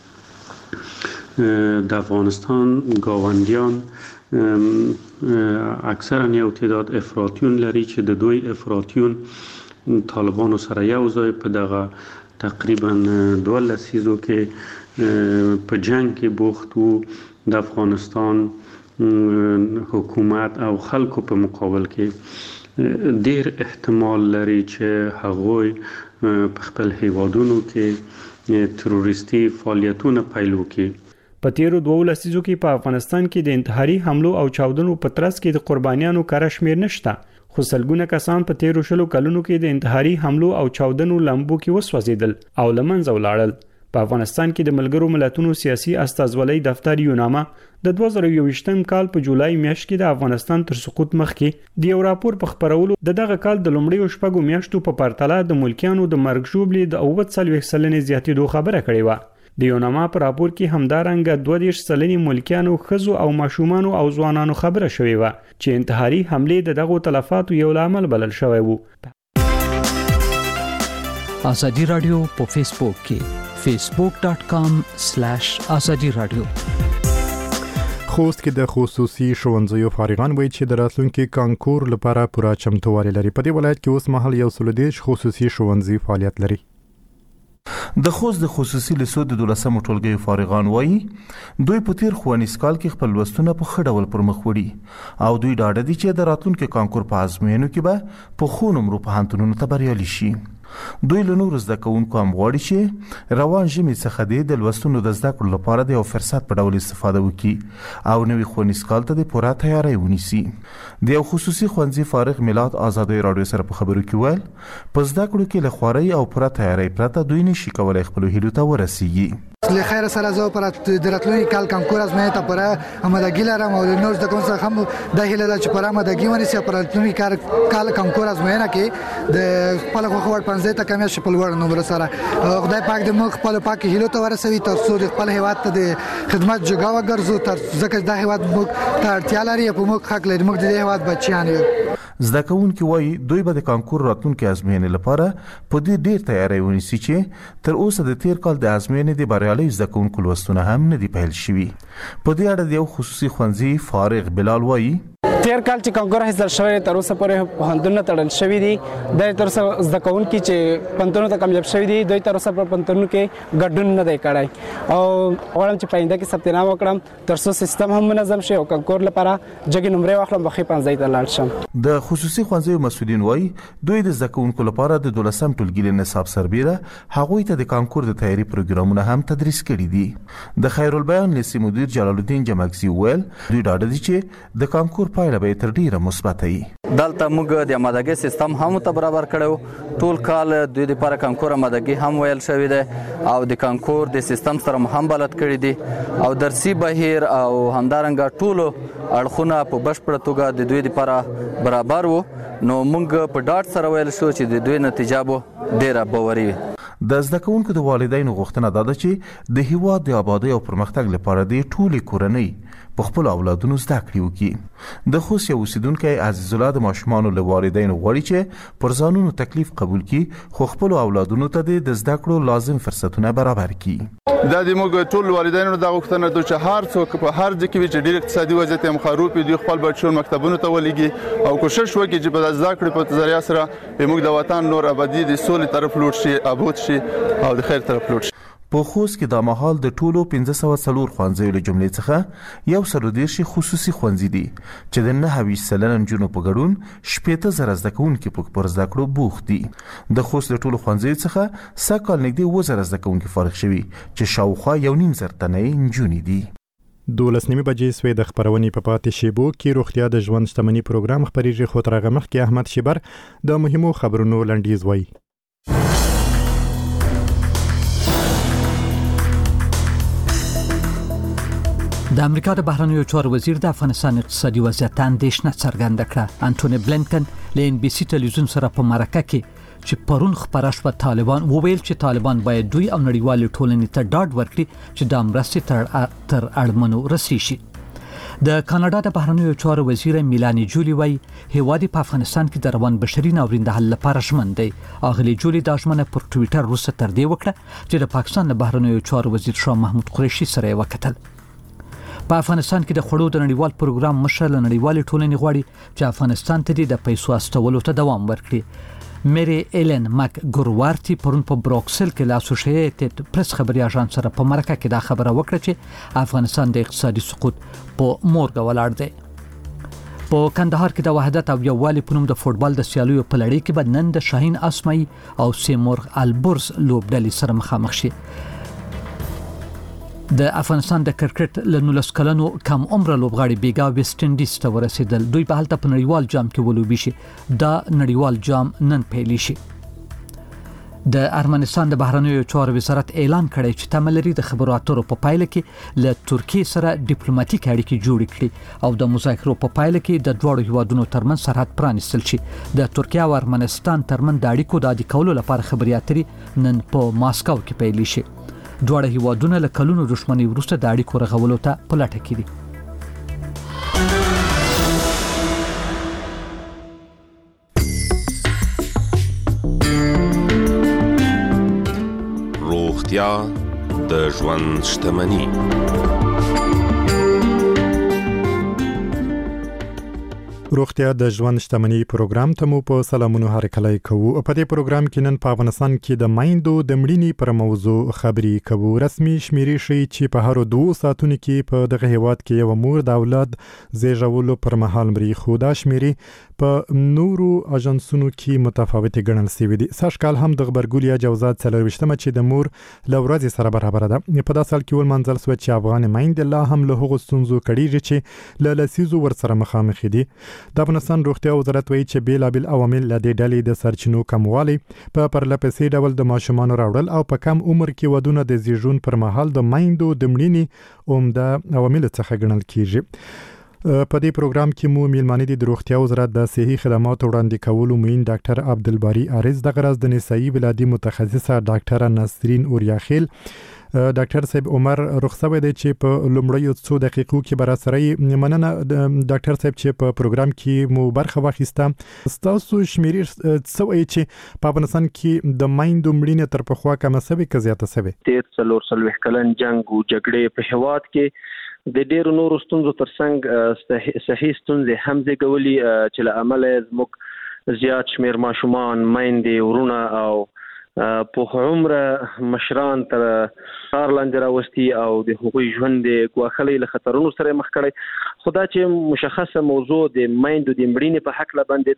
د افغانستان گاونډیان اکثرا یو تعداد افراطیون لري چې د دوی افراطیون طالبانو سره یو ځای په دغه تقریبا 12 لسیزو کې په جنگ کې بوخت وو. د افغانستان حکومت او خلکو په مقابل کې ډیر احتمال لري چې هغوی په خپل هیوادونو کې تروریستي فعالیتونه پیل وکړي. په تیرو 2 لسیزو کې په افغانستان کې د انتحاري حملو او چاودنو په ترڅ کې د قربانیانو کار شمیر نشته، خو سلګونه کسان په تیرو شلو کلونو کې د انتحاري حملو او چاودنو لمبو کې وسوځیدل او لمنځه ولاړل. په افغانستان کې د ملګرو ملتونو سیاسي استازولۍ دفتر یوناما د 2021م کال په جولای میاشت کې د افغانستان تر سقوط مخکې د یو راپور په خبرولو دغه کال د لومړیو شپږو میاشتو په پرتله د ملکیانو د مرګ ژوبلې د 40% زیاتېدو خبره کړې و. د یوناما په راپور کې همدارنګه 22% ملکیانو خزو او ماشومان او ځوانانو خبره شوې و چې انتحاري حمله دغه تلفاتو یو لامل بلل شوی وو. ازادي رادیو په فیسبوک کې facebook.com/azadi radio. خوست کې د خصوصي ښوونځیو فارغان وایي چې د راتلونکي کانکور لپاره پوره چمتووالی لري. په دې ولایت کې اوس مهال یو سلودیش خصوصي ښوونځي فعالیت لري. د خوست د خصوصي لیسو د 12مو ټولګي فارغان وایي دوی په تیر ښوونیز کال کې خپل لوستونه په ښه ډول پر مخ وړي او دوی ډاډه دي چې د راتلونکي کانکور په ازموینو کې به په ښو نمرو پوهنتونونو ته بریالي شي. دوی له نورو زده کوونکو هم غواړي چې روان ژمي څخه د لوستونو د زده کړو لپاره د یو فرصت په ډول استفاده وکړي او نوي ښوونیز کال ته د پوره تیاری ونیسي. د یو خصوصي ښوونځي فارغ میلاد ازادي رادیو سره په خبرو کې ویل په زده کړو کې له خوارۍ او پوره تیاری پرته دوی نشي کولای خپل هیلو ته ورسیږي. لخیر سره زه پر دراتلونکي کال کانکور ازمایه ته پر آمادګی لرم او نور د کوم څه هم د هیله ده چې پر آمادګی ونیسي پر دراتلونکي کال کانکور ازمایه کې د خپل خو 15 ته کم شي په لوړ نمبر سره خدای پاک دې موږ خپل پاک هیلو ته ورسوي تر څو د خپل هیواد ته د خدمت جوګه وګرځو تر ځکه د هیواد موږ ته اړتیا لري په موږ حق لري موږ د هیواد بچیان یو. زده کوونکي وایي دوی به د کانکور راتلونکي ازموینې لپاره په دې ډیر تیاری ونیسي چې تر اوسه د تیر کال د ازموینې د بریالي زده کوونکو لوستونه هم نه دي پیل شوي. په دې اړه د یو خصوصي ښوونځي فارغ بلال وایي تیر کال چې کانکور حاصل شوی تر اوسه پورې پوهنتونونه تړل شوي دي. د تر اوسه زده کوونکي چې پوهنتونونو ته کامیاب شوي دي دوی تر اوسه په پوهنتونونو کې ګډون نه دی کړی او غواړم چې پاینده کې ثبت نام وکړم تر څو سیستم هم منظم شي او کانکور لپاره جګې نمرې واخلم بخې 15 ته لاړ شم. د خصوصي ښوونځیو مسؤلین وایي دوی د زده کوونکو لپاره د 12م ټولګي نصاب سربیره هغوی ته د کانکور د تیاری پروګرامونه هم تدریس کړي دي. د خیرالبیان لیسې مدیر جلال الدین جمعکزي ویل دوی ډاډه دي چې د کانکور پایله به تر ډیره مثبت وي. دلته موږ د آمادګۍ سیستم هم ته برابر کړو. ټول کال دوی لپاره کانکور آمادګي هم ویل شوې ده او د کانکور د سیستم سره هم بلد کړی دي او درسي بهیر او همدارنګه ټول اړخونه په بشپړه توګه د دوی لپاره برابر وو. نو موږ په ډاډ سره ویل شو چې د دوی نتیجه به ډیره باوري وي. د زده کوونکو د والدینو غوښتنه ده چې د هیواد د آبادی او پرمختګ لپاره د ټولې کورنۍ په خپل اولادونو زده کړې وکړي. د خوست یو اوسیدونکی عزیز الله د ماشومانو له والدینو غواړي چې پر ځانونو تکلیف قبول کړي خو خپل اولادونو ته د زده کړو لازم فرصتونه برابر کړي. دا د موږ ټول والدینو د غوښتنه ده چې هر څوک په هر ځای کې چې ډیر اقتصادي وضعیت هم خراب وي خپل بچو مکتبونو ته ولېږي او کوشش وکړي چې په زده کړې په ذریعہ سره موږ د وطن نور ابدي د سولې طرف لور شي آباد شي او د خیر طرف لور شي. په خوست کې د مهال د ټولو 1504 ښوونځیو له جملې څخه یو 130 خصوصي ښوونځي دي چې د 29% نجونو په ګډون 80,000 زده کوونکي پر زده کړو بوخت دي. د خوست د ټولو ښوونځیو څخه سږ نږدې 2000 زده کوونکي فارغ شوي چې شاوخوا 1.5 تنه نجونې دي. 12 بجې سوې د خبرونې په پاتې شیبو کې روغتیا د ژوند شتمنۍ پروګرام خبريږي خو تر هغه مخکې احمد شیبر د مهمو خبرونو لنډیز وایي. د امریکا د بهرنیو چارو وزیر د افغانستان اقتصادي وضعیت اندېښنه څرګنده کړه. انټونی بلینکن له NBC تلویزیون سره په مرکه کې چې پرون خبره شوه طالبان وویل چې طالبان باید دوی او نړیوال ټولنې ته ډاډ ورکړي چې د مرستې تر اړمنو رسي شي. د کاناډا د بهرنیو چارو وزیر میلانی جولی وایي هیواد په افغانستان کې د روان بشري ناورین د حل لپاره ژمن دی. اغلی جولی دا ژمنه پر ټوئیټر وروسته تر دې وکړه چې د پاکستان د بهرنیو چارو وزیر شاه محمود قریشي سره یې وکتل. په افغانستان کې د خړو د نړیوال پروګرام مشر له نړیوالې ټولنې غواړي چې افغانستان ته د پیسو استولو ته دوام ورکړي. میری ایلن مک ګوروارتي پرون په بروکسل کې له اسوسییټډ پریس خبري اژانس سره په مرکه کې دا خبره وکړه چې افغانستان د اقتصادي سقوط په مورګه ولاړ دی. په کندهار کې د وحدت او یووالي په نوم د فوټبال د سیالیو په لړۍ کې به نن د شاهین اسماعي او سیمورغ البرز لوبډلې سره مخامخ شي. د افغانستان د کرکټ له 19 کلنو کم عمر لوبغاړي بیګا ویسټ انډیز ته ورسېدل. دوی به هلته په نړیوال جام کې ولوبي شي. دا نړیوال جام نن پیل شي. د ارمنستان د بهرنیو چارو وزارت اعلان کړی چې تمه لري د خبرو اترو په پایله کې له ترکیې سره ډیپلوماټیک اړیکې جوړې کړي او د مذاکرو په پایله کې د دوه هیوادونو ترمنځ سرحد پرانیستل شي. د ترکیه او ارمنستان ترمنځ د اړیکو د عادي کولو لپاره خبري اترې نن په ماسکو کې پیل شي. دوه هیوادونه له کلونو دښمنۍ وروسته د اړیکو رغولو ته په لټه کې دي. روغتیا د ژوند شتمني. روغتیا د ژوند شتمنۍ پروګرام ته مو په سلامونو هرکلی کوو. په دې پروګرام کې نن په افغانستان کې د مایندو د مړینې پر موضوع خبرې کوو. رسمي شمیرې ښیي چې په هر 2 ساعتونو کې په دغه هیواد کې یو مور د اولاد زیږولو پر مهال مري. خو دا شمیرې په نورو اژانسونو کې متفاوتې ګڼل شوې دي. سږ کال هم د غبرګولیا جوزات 24مه چې د مور له ورځې سره برابر ده. په دا سال کې ولمنځل شو چې افغان مایندې لا هم له هغو ستونزو کړيږي چې له لسیزو ورسره مخامخ دي. د افغانستان روغتیا وزارت وایي چې بیلابل عوامل له دې ډلې د سرچینو کموالی په پرلپسې ډول د ماشومانو راوړل او په کم عمر کې ودونه د زیږون پر مهال د مایندو د مړینې عمده عوامل څخه ګڼل کیږي. په دې پروګرام کې مو میلمانه دي د روغتیا وزارت د صحي خدماتو وړاندې کولو معین ډاکټر عبدالباری عارض د غرض د نسایي ولادي متخصصه ډاکټر نسرین اوریاخیل. ډاکټر صاحب عمر رخصوی دی چې په لومړیو څو دقیقو کې براسري مننه ډاکټر صاحب چې په پروګرام کې مو برخه واخیسته. تاسو شمیرې څه وایي چې په افغانستان کې د مایندو مړینې تر پخوا کمه شوې که زیاته شوې؟ 13 کلن جنگ او جګړې په هیواد کې د ډېرو نورو ستونزو ترڅنګ صحي ستونزې هم زیږولي چې له امله زموږ زیات شمیر ماشومان میندې ورونه او په عمره مشران تر کار لاندې راوستي او د هغوی ژوند د ګواښلې له خطرونو سره مخ کړي. خو دا چې مشخصه موضوع د میندو د مړینې په حق لا باندې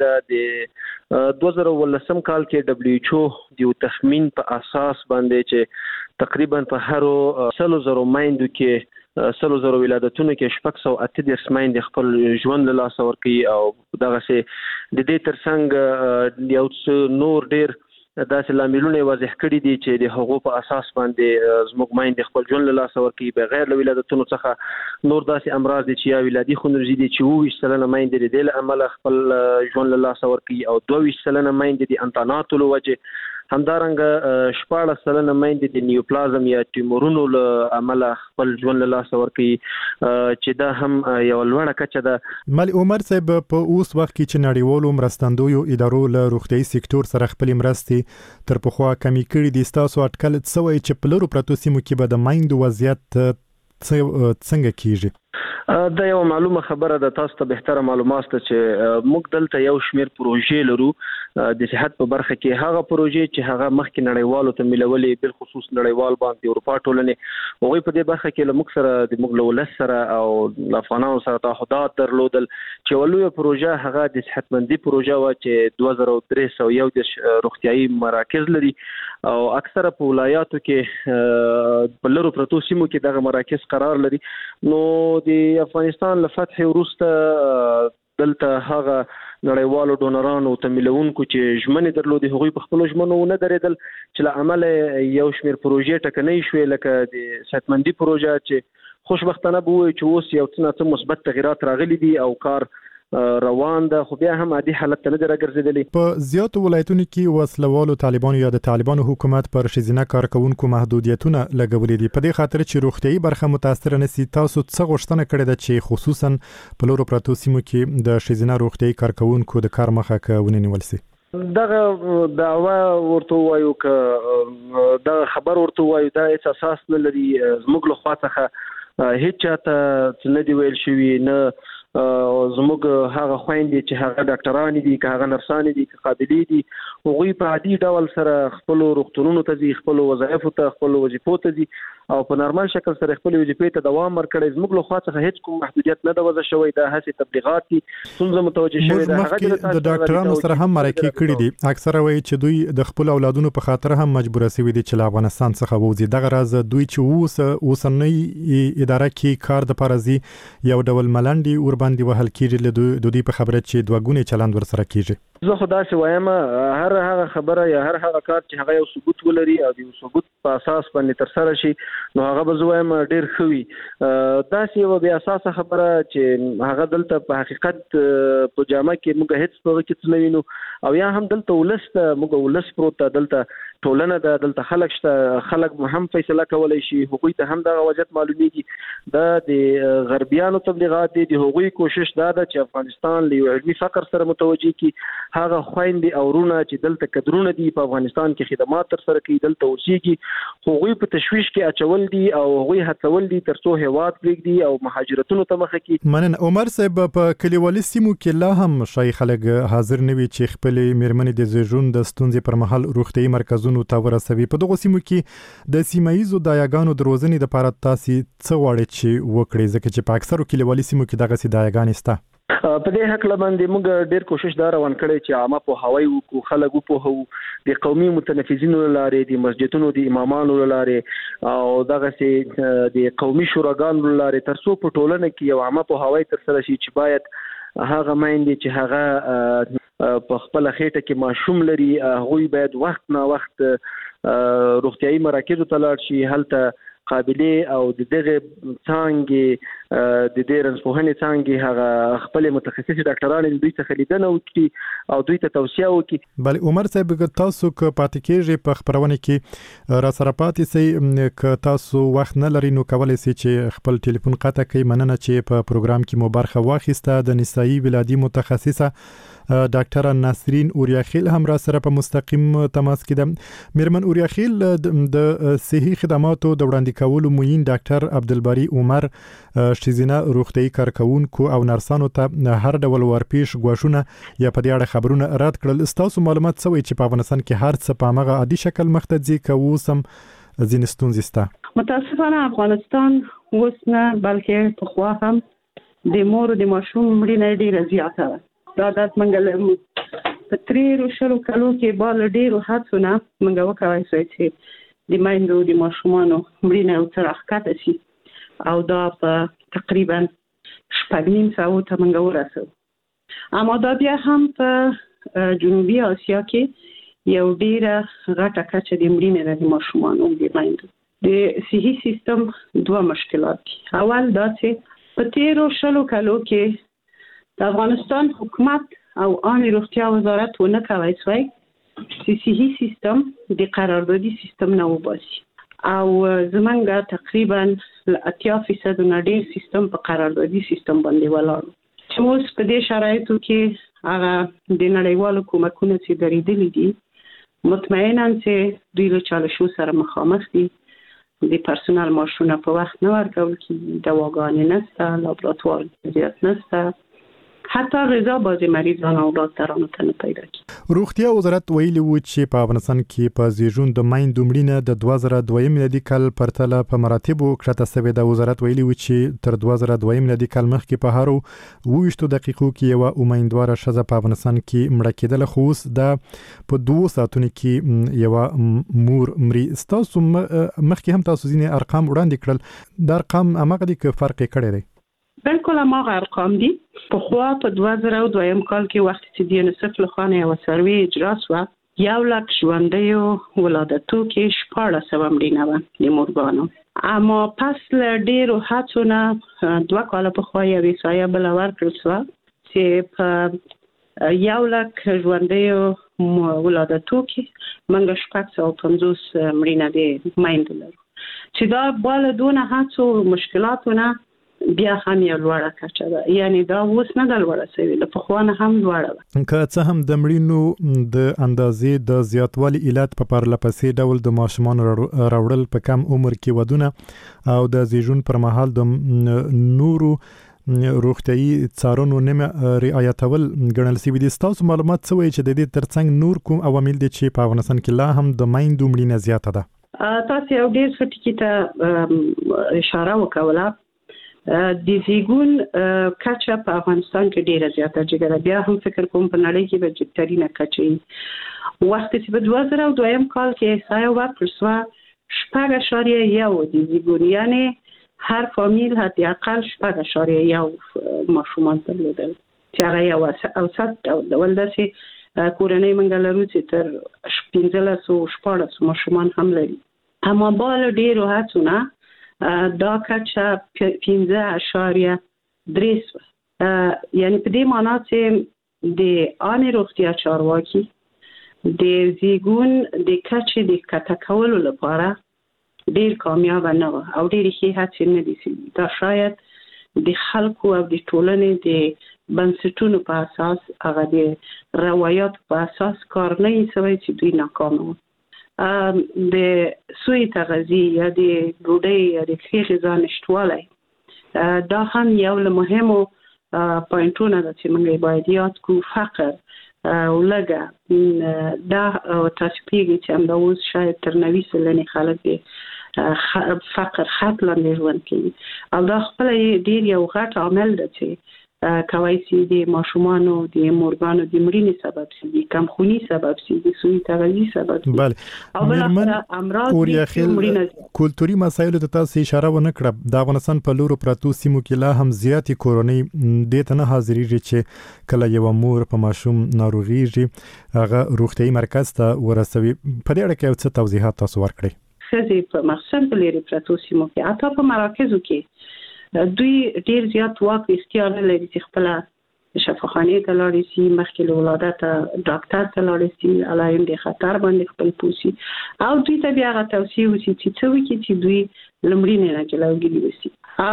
ده د 2019 کال کې WHO د تخمین په اساس باندې چې تقریبا په هر 100,000 میندو کې 100,000 ولادتونو کې 608 میندې خپل ژوند له لاسه ورکوي او دغه سه د دې ترڅنګ یو څه نور ډیر داسې لاملونه واضح کړي دي چې د حقوق په اساس باندې زموږ میندې خپل ژوند له لاسه ورکوي بغیر له ولادتونو څخه. نور داسې امراض دي چې یا ولادي خونریزي دي چې 22% میندې د دې له امله خپل ژوند له لاسه ورکوي او 22% میندې د انتاناتو له وجې همدارنګه 14% میندې د نیوپلازم یا ټیمورونو له عمله خپل ژوند له لاسه ورکوي چې دا هم یو لوړه کچه ده. مل عمر صاحب په اوس وخت کې چې نړیوالو مرستندویو ادارو له روغتیايي سکتور سره خپل مرستې تر پخوا کمی کړي دي، تاسو اټکل څه وایي چې په لرو پرتو سیمو کې به د میندو وضعیت څنګه کیږي؟ دا یو معلومه خبره ده، تاسو ته بهتره معلومات ته چې موږ دلته یو شمیر پروژې لرو د صحت په برخه کې. هغه پروژې چې هغه مخکې نړیوالو ته ملولې، بل خصوص نړیوال بانک اروپا ټولنې، هغه په دې برخه کې له موږ سره د موږ له ولس سره او افغانانو سره تعهدات درلودل چې ولوی پروژه هغه د صحتمندي پروژه و چې 2301 روغتيایي مراکز لري او اکثره په ولایاتو کې په لرو پرتو سیمو کې دغه مراکز قرار لري. نو د افغانستان له فتح وروسته دلته هغه نړیوالو ډونرانو ته ملونکو چې ژمنې درلودي هغوی په خپل ژمنو نه درېدل چې له عمله یو شمیر پروژې ټکنۍ شوې، لکه د صحتمندي پروژه چې خوشبختانه به وي چې اوس یو څه مثبت تغیرات راغلي دي او کار روان ده، خو بیا هم عادي حالت ته نه راګرځېدلی. په زیاتو ولایتونو کې وسلوالو طالبانو یا د طالبانو حکومت پر ښځینه کارکونکو محدودیتونه لګولي دي. په دې خاطر چې روغتيایي برخه متاثر نشي، تاسو څه غوښتنه کړې ده چې خصوصا په لورو پرتو سیمو کې د ښځینه روغتيایي کارکونکو د کار مخه کونه نیول شي؟ دغه دعوا ورته وایو ک دا خبر ورته وایو دا اساس نه لري، زموږ له خوا څخه هیڅ چاته نه دی ویل شوی، نه زموږ هغه خويندې چې هغه ډاکټران دي که هغه نرسان دي که قابلې دي هغوی په عادي ډول سره خپل روغتونونو ته ځي، خپل وظایفو ته، خپل وظیفو ته ځي او په نارمل شکل سره خپل وظیفې ته دوام ورکړي. زموږ له خوا څخه هیڅ کوم محدودیت نه د وضع شوی، دا هڅې تبلیغات دي څومره متوجه شوی ده. هغه د ډاکټرانو سره هم مرکه کړي دي، اکثره وایي چې دوی د خپل اولادونو په خاطر هم مجبور شوي دي چې له افغانستان څخه ووځي. دغه راز دوی چې اوسنۍ اداره کې کار د پارازي یو ډول ملنډي ور باندې وهل کېږي له دوی په خبره چې دوګونی چلند ور سره کېږي. زه خدا سي وایم هر هغه خبره یا هر هغه کار چې هغه یو ثبوت ولري او د ثبوت په اساس باندې تر سره شي نو هغه به زه وایم ډیر خوي. دا سي یو بیا اساسه خبره چې هغه دلته په حقیقت په جامه کې موږ هیڅ په کې څه نه وینو او یا هم دلته ولسته موږ ولس پروت دلته ټولنه ده، دلته خلک شته، خلک هم فیصله کولای شي، حقوق ته هم د وجت معلومیږي. دا د غربیانو تبلیغات دي، د حقوقي کوشش دا ده چې افغانستان له علمي فقر سره متوجي کی هغه خويندې او رونه چې دلته کډرونه دي په افغانستان کې خدمات تر سره کوي، دلته اوسېږي، هغوی په تشويش کې اچول دي او هغوی هڅول دي ترڅو هیواد پرېږدي او مهاجرتونو ته مخه کوي. مننه. عمر صاحب په کلیوالي سیمو کې لا هم شای خلک حاضر نه وي چې خپل میرمنې د زیږون د ستونزې پر مهال روغتيایي مرکزونو ته ورسوي. په دغه سیمو کې د سیمایي دایاګانو د روزنې لپاره تاسو څه وړي چې وکړي، ځکه چې په اکثرو کلیوالي سیمو کې دغه دایاګانې شته؟ په دې حق لباندې موږ ډېر کوشش دا روان کړی چې عامه په هوای او خلک په هو د قومي متنفذینو لاره، د مسجدونو د امامانو لاره او دغه سي د قومي شوراګانو لاره ترڅو په ټولنه کې یو عامه په هوای تر سره شي چې باید هغه مایندې چې هغه په خپل خېټه کې ماشوم لري هغوی باید وخت نه وخت روغتيایي مراکزو ته لاړ شي، هلته قابلې او د دغه څانګې د دې رنسپوهنې څانګې هغه خپل متخصص ډاکټران دوی څخه لیدنه وکړي او دوی ته توصیه وکړي. بل عمر صاحب تاسو که پاتې کېږئ په خبرونه کې را سره پاتې سي، که تاسو وخت نه لري نو کولای سي چې خپل ټلیفون قطع کړئ. مننه چې په پروګرام کې مو برخه واخیسته. د نسایي ولادي متخصصه ډاکټر ناسرین اوریاخیل هم را سره په مستقیم تماس کې ده. میرمن اوریاخیل د صحي خدماتو د وړاندې کولو موین ډاکټر عبدالباری عمر ښځینه روغتيایي کارکونکو او نرسانو ته هر ډول ورپیش غوښونه یا په دې اړه خبرونه رد کړل. تاسو معلومات څه وایي چې په افغانستان کې هر څه په هغه عادي شکل مخ ته ځي که اوس هم ځینې ستونزې شته؟ متاسفانه افغانستان اوس نه بلکې پخوا هم د مور د ماشوم مړینه ډیره زیاته ده. دا د منګل په 3 کلو کې بال ډیرو هڅونه منګه وکړای شي چې د مایندو د ماشومانو مړینه او ترخکته شي او دا په تقریبا 8.5 ساعت منګه ورسو. اما دا بیا هم په جنوبي اسیا کې یو ډیره غټه کچه د مړینې د ماشومانو د مایندو د صحي سیستم دوه مشکلات دي. اول دا چې په 13 کلو کې د افغانستان حکومت او عامه روغتیا وزارت ونه کوي چې صحي سیستم د قراردادي سیستم نه وباسي او زمونږ تقریبا 80% نه ډیر سیستم په قراردادي سیستم باندې ولاړ چې اوس په دې شرایطو کې هغه د نړیوالو کومکونو چې درېدلي دي مطمئنا چې دوی له چالشو سره مخامخ دي د پرسونل ماشونه په وخت نه ورکول کیږي دواګانې نشته لابراتوار زیات نشته حتی غذا بعضی مریضان او ډاکټرانو ته نه پیدا کیږي روغتیا وزارت ویلي و چې په افغانستان کې په زیږون د میندو مړینه د 2002 میلادي کال پرتله په مراتبو کښته شوې ده. وزارت ویلي و چې تر 2002 میلادي کال مخکې په هر 20 دقیقو کې یو امیندواره ښځه په افغانستان کې مړه کېدله، خو اوس د په 2 ساعتونو کې یو مور مري. تاسو مخکې هم تاسو ځینې ارقام وړاندې کړل، د ارقام هغه دي که فرق کړی دی؟ بالکل هماغه ارقام دي. په خوا په 2002 کال کې وخت چې د یونیسف له خوا یو سروې اجرا شوه 100,000 ژوندیو ولادتو کې 1400 مړینه وه د مورګانو، اما پس له ډېرو هڅو نه 2 کاله پخوا یوه احصایه بله ورکړل شوه چې په 100,000 ژوندیو ولادتو کې موږ 650 مړینه د میندو لرو، چې دا بالا دونه هڅو مشکلاتو نه بیا هم یو لوړه کچه ده، یعنی دا اوس نه د لوړه شوې، له پخوا نه هم لوړه ده. که څه هم د مړینو د اندازې د زیاتوالي علت په پرله پسې ډول د ماشومانو راوړل په کم عمر کې ودونه او د زیږون پر مهال د نورو روغتیايي څارنو نه رعایتول ګڼل شوي دي. ستاسو معلومات څه وایي چې د دې ترڅنګ نور کوم عوامل دي چې په افغانستان کې لا هم د میندو مړینه زیاته ده؟ تاسو یو ډېر ښه ټکي ته اشاره وکوله. د زیږون کچه په افغانستان کې ډیره زیاته جګره، بیا هم فکر کوم په نړۍ کې به جګترینه کچه وي. وخت چې په 2002 کال کې احصایه ورکړل شوه 6.1 د زیږون، یعنی هر فامیل حداقل 6.1 ماشومان درلودل، چې هغه یو اوسط ډول داسې کورنۍ موږ لرو چې تر 15-14 ماشومان هم لري، اما بالا ډیرو هڅو نه دا کچه 15.3 یعنی په دې معنا چې د عامه روغتیا چارواکي د زیږون د کچې د کته کولو لپاره ډیر کامیاب نه و او ډیر ښه هڅې نه دي شوي. دا شاید د خلکو او د ټولنې د بنسټونو په اساس، هغه د روایت په اساس کار نه یې شوی چې دوی ناکام وو. د سوی تغذیه یا د ډوډۍ یا د ښې غذا نشتوالی دا هم یو له مهمو پوینټونو ده چې موږ باید یاد کړو. فقر او لږه دا تاسو پیږي چې همدا اوس شاید تر 90 سلنې خلک د فقر خط لاندې ژوند کوي او دا خپل ډیر یو غټ عامل ده چې کوي چې د ماشومانو د مورګانو د مړینې سبب شي، د کمخونی سبب شي، د سوی تغذیه سبب شي. بله میرمن اوریا خیل کلتوري مسایلو ته تاسو اشاره ونه کړه. د افغانستان په لورو پراتو سیمو کې لا هم زیاتې کورنۍ دې ته نه حاضرېږي چې کله یو مور په ماشوم ناروغېږي هغه روغتیايي مرکز ته ورسوي. په دې اړه کې څه توضیحات تاسو ورکړئ؟ ښځې په مخصوص په لري پراتو سیمو کې حتی په مراکزو کې دوی ډیر زیات واک اختیار لري چې خپل شفاخانه ته لاړ شي، مخکې له ولادته ډاکټر ته لاړ شي، علایم د خطر باندې خپل پوسی او دوی ته بیا غوښتي وي چې څه وکړي چې دوی لمړینه نه جلوګیری وسی.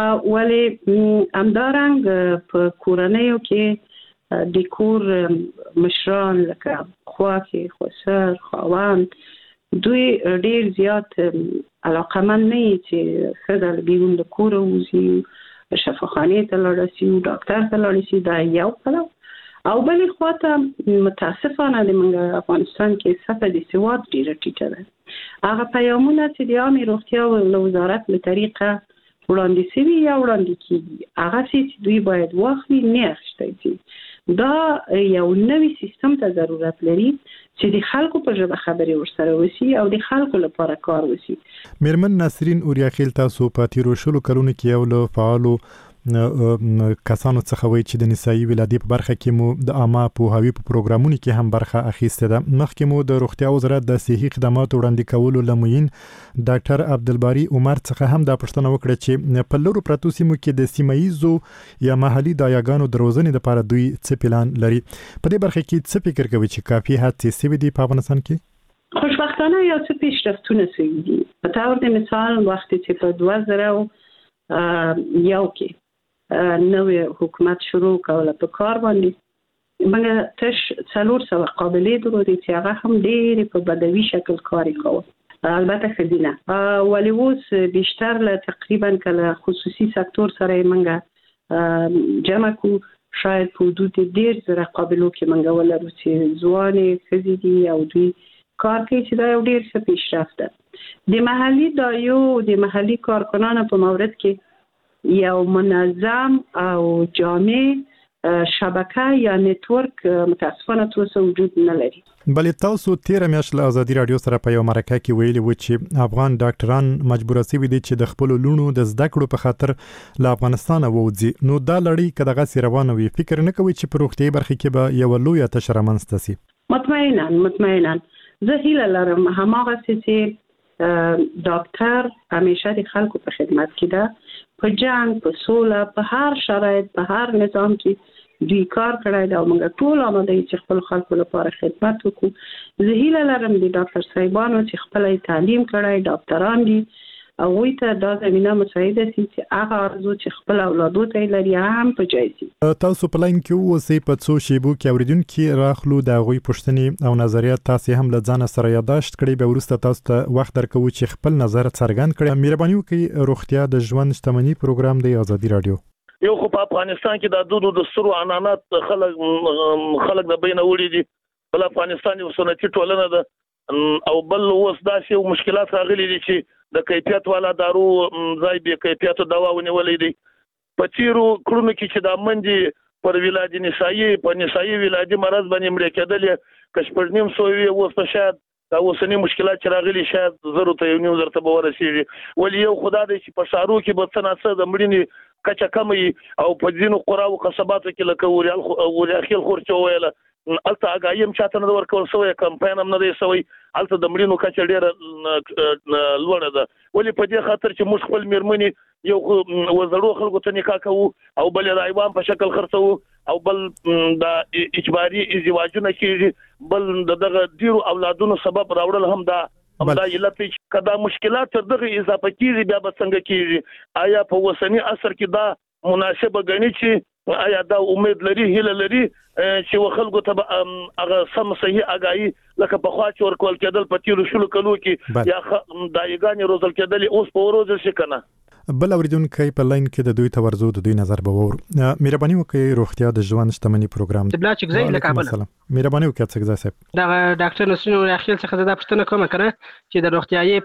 ولې همدارنګ په کورنیو کې د کور مشران لکه خواخې، خسر، خاوند دوی ډیر زیات علاقمند نه وي چې ښځه له بیرون د کوره وځي، شفاخانې ته لاړه شي، ډاکټر ته لاړه شي. دا یو پلو. او بلې خواته متاسفانه د موږ افغانستان کې سطح د سواد ډیره ټیټه ده. هغه پیغامونه چې د عامه روغتیا له وزارت له طریقه وړاندې شوي یا وړاندې کیږي هغه چې دوی باید واخلي نه اخیستل شي. دا یو نوی سیستم ته ضرورت لري چې د خلکو په ژبه خبرې ورسره وسی او د خلکو لپاره کار وسی. میرمن ناصرین اوریا خیل، تاسو په تیرو شلو کلونو کې یو له فعالو کسانو څخه وایي چې د نسایي ولادت په برخه کې مو د عامه پوهاوی په پروګرامونو کې هم برخه اخیسته ده. مخکې مو د روغتیا وزارت د صحي خدماتو وړاندې کولو لموین ډاکټر عبدالباری عمر څخه هم دا پوښتنه وکړه چې په لورو پرتو سیمو کې د سیمایزو یا محلي دایاګانو د روزنې لپاره دوی څه پلان لري. په دې برخه کې څه فکر کوي چې کافي هڅې سوي دي په افغانستان کې؟ خوشبختانه یا څه پیشرفتونه سوي دي. په تور د مثال وختي چې په 2001 کې نوې حکومت شروع کوله په کار باندې موږ تش 400 قابلیت درلودې چې هغه هم ډېر په بدوي شکل کار کوي. البته خدینه ولی اوس بیشتر له تقریبا کله خصوصي سکتور سره موږ جمع کو شاید په حدود 1.5 قابلو کې موږ ولرو چې ځوانې ښځې دي او دوی کار کوي چې دا یو ډېر ښه پیشرفت ده. د محلي دایو د محلي کارکنانو په مورد کې یو منظم او جامع شبکه یا نتورک متاسفانه توسه وجود نه لري. بلې تاسو 13 میاشت له ازادي رادیو سره په یو مرکه کې ویلي و چې افغان ډاکټران مجبور شوي دي چې د خپل لونو د زده کړو په خاطر له افغانستان ووځي. نو دا لړۍ که دغه سی روانه وي فکر نه کوي چې په روغتیايي برخه کې به یو لویه تشه رامنځته شي؟ مطمئنا زه هیله لرم هماغه چې ډاکټر همیشه د خلکو په خدمت کې ده، په جنگ، په سوله، په هر شرایط، په هر نظام کې دوی کار کړی دی او موږ ټول آماده یو چې خپل خلکو لپاره خدمت وکړو. زه هیله لرم د ډاکټر صاحبانو چې خپل تعلیم کړی ډاکټران دي هغوی ته دا زمینه مساعده شي چې هغه ارزو چې خپل اولادو ته لري هم په ځای شي. تاسو په لاین کې اوسئ په څو شیبو کې اوریدونکي راخلو د هغوی پوښتنې او نظریات تاسو هم له ځانه سره یادداشت کړئ، به وروسته تاسو ته وخت درکوو چې خپل نظر څرګند کړئ. مهرباني وکړئ. روغتیا د ژوند شتمني پروګرام دی ازادي رادیو. یو خو په افغانستان کې د دودو د سترو عنعنات خلک د بینه وړي دي. بل افغانستان یو سنتي ټولنه ده او بل اوس داسې مشکلات راغلي دي چې د کیفیت والا دارو ځای به کیفیت دوا ونیولې دي. په تیرو کړنو کې چې د منځي پر ولادت نسایي په نسایي ولادت مرض باندې مړ کېدل کشپړنیم سووي اوس په شاید دا اوسنی مشکلات چې راغلي شاید زرو ته یو نیو درته به ورسیږي. ولی یو خدا دې چې په شارو کې به څنګه د مړینې کچه کمي او په ځینو قرا او قصباتو کې لکه وریاخیل خورچو ویله الته اگایم چاته نه ورکول سوې کمپاین هم نه دی سوې الته د مړینو کچه ډیره لوړه ده. ولی په دې خاطر چې موږ خپل میرمنې یو وزړو خلکو ته نکاح کوو او بل د ایوان په شکل خرڅو او بل د اجباري ازدواجونه کیږي، بل دغه ډیرو اولادونو سبب راوړل هم دا علت چې کدا مشکلات تر دغه اضافه کیږي بیا به څنګه کیږي. آیا په وسنی عصر کې دا مناسبه غني چې آیا دا امید لري هیله لري چې خلکو ته هغه سم صحیح اگاهي لکه په خوا چور کول کېدل په تیرو شلو کلو کې یا دایګانی روزل کېدل اوس په ورځ شي کنه. بل اوریدونکو په لاین کې د دوی تورزو د دوی نظر به وور. مهرباني وکړئ. روغتیا د ژوند شتمني پروګرام د بلاچ ځای له کابل. مهرباني وکړئ څنګه صاحب دا ډاکټر نسرین وریاخیل څخه دا پوښتنه کوم کنه چې د روغتیايي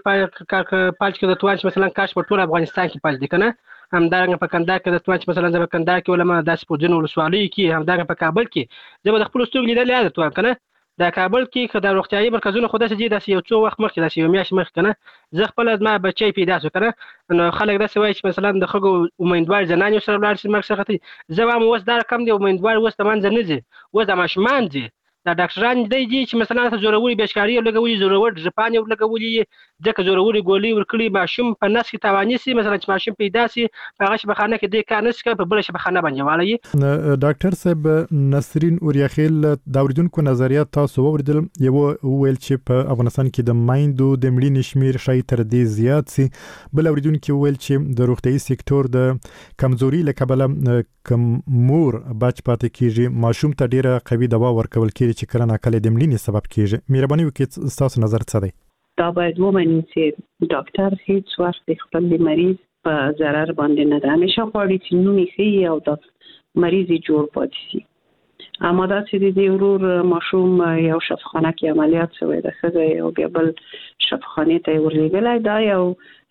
پالچ کې د توانش مثلا کاش په ټول افغانستان کې پالچ دي کنه همدارنګه په کندهار کې د توانش مثلا د کندهار کې ولما داسې په جنو ولسوالۍ کې همدارنګه په کابل کې زه د خپل ستوري لیدل یاد توان کنه د کابل کې د روغتیايي مرکزونو خو داسې دي داسې یو څو وخت مخکې داسې یو میاشت مخکې کنه زه خپل ما بچی پیدا شو کنه نو خلک داسې وایي چې مثلا د خګو امیدوار زنانې سره لاړ شي مرګ څخه زه هم اوس دا کم دی امیدوار اوس د منځ نه ځي اوس د ماشومان دي دا ډاکټران دی چې مثلا زوروري بشکاري لګولي زورور ژپان یو لګولي ځکه زوروري ګولي ورکړي ماشوم په نس کې توانې سي مثلا چې ماشوم پیدا سي هغه شبخانه کې د کار نس کې په بل شبخانه باندې والي. ډاکټر صاحب نسرین اوریاخیل د اوریدونکو نظریات تاسو ووریدل یو ویل چې په افغانستان کې د مایندو د مړینې شمیر شای تر دې زیات سي. بل اوریدونکو ویل چې د روغتیايي سکتور د کمزوري لکبله کم مور بچ پاتې کیږي ماشوم ته ډیره قوي دوا ورکول کیږي چې کله ناکله د مړینې سبب کیږي. مهرباني وکړئ تاسو نظر څه دی؟ دا باید ومني چې ډاکټر هیڅ وخت خپل مریض په ضرر باندې نه ده، همیشه غواړي چې نومي ښي او د مریض جوړ پاتې شي. اما دا چې د ورور ماشوم یو شفاخانه کې عملیات شوی د ښځې او بیا بل شفاخانه ته ورلېږلی دا یو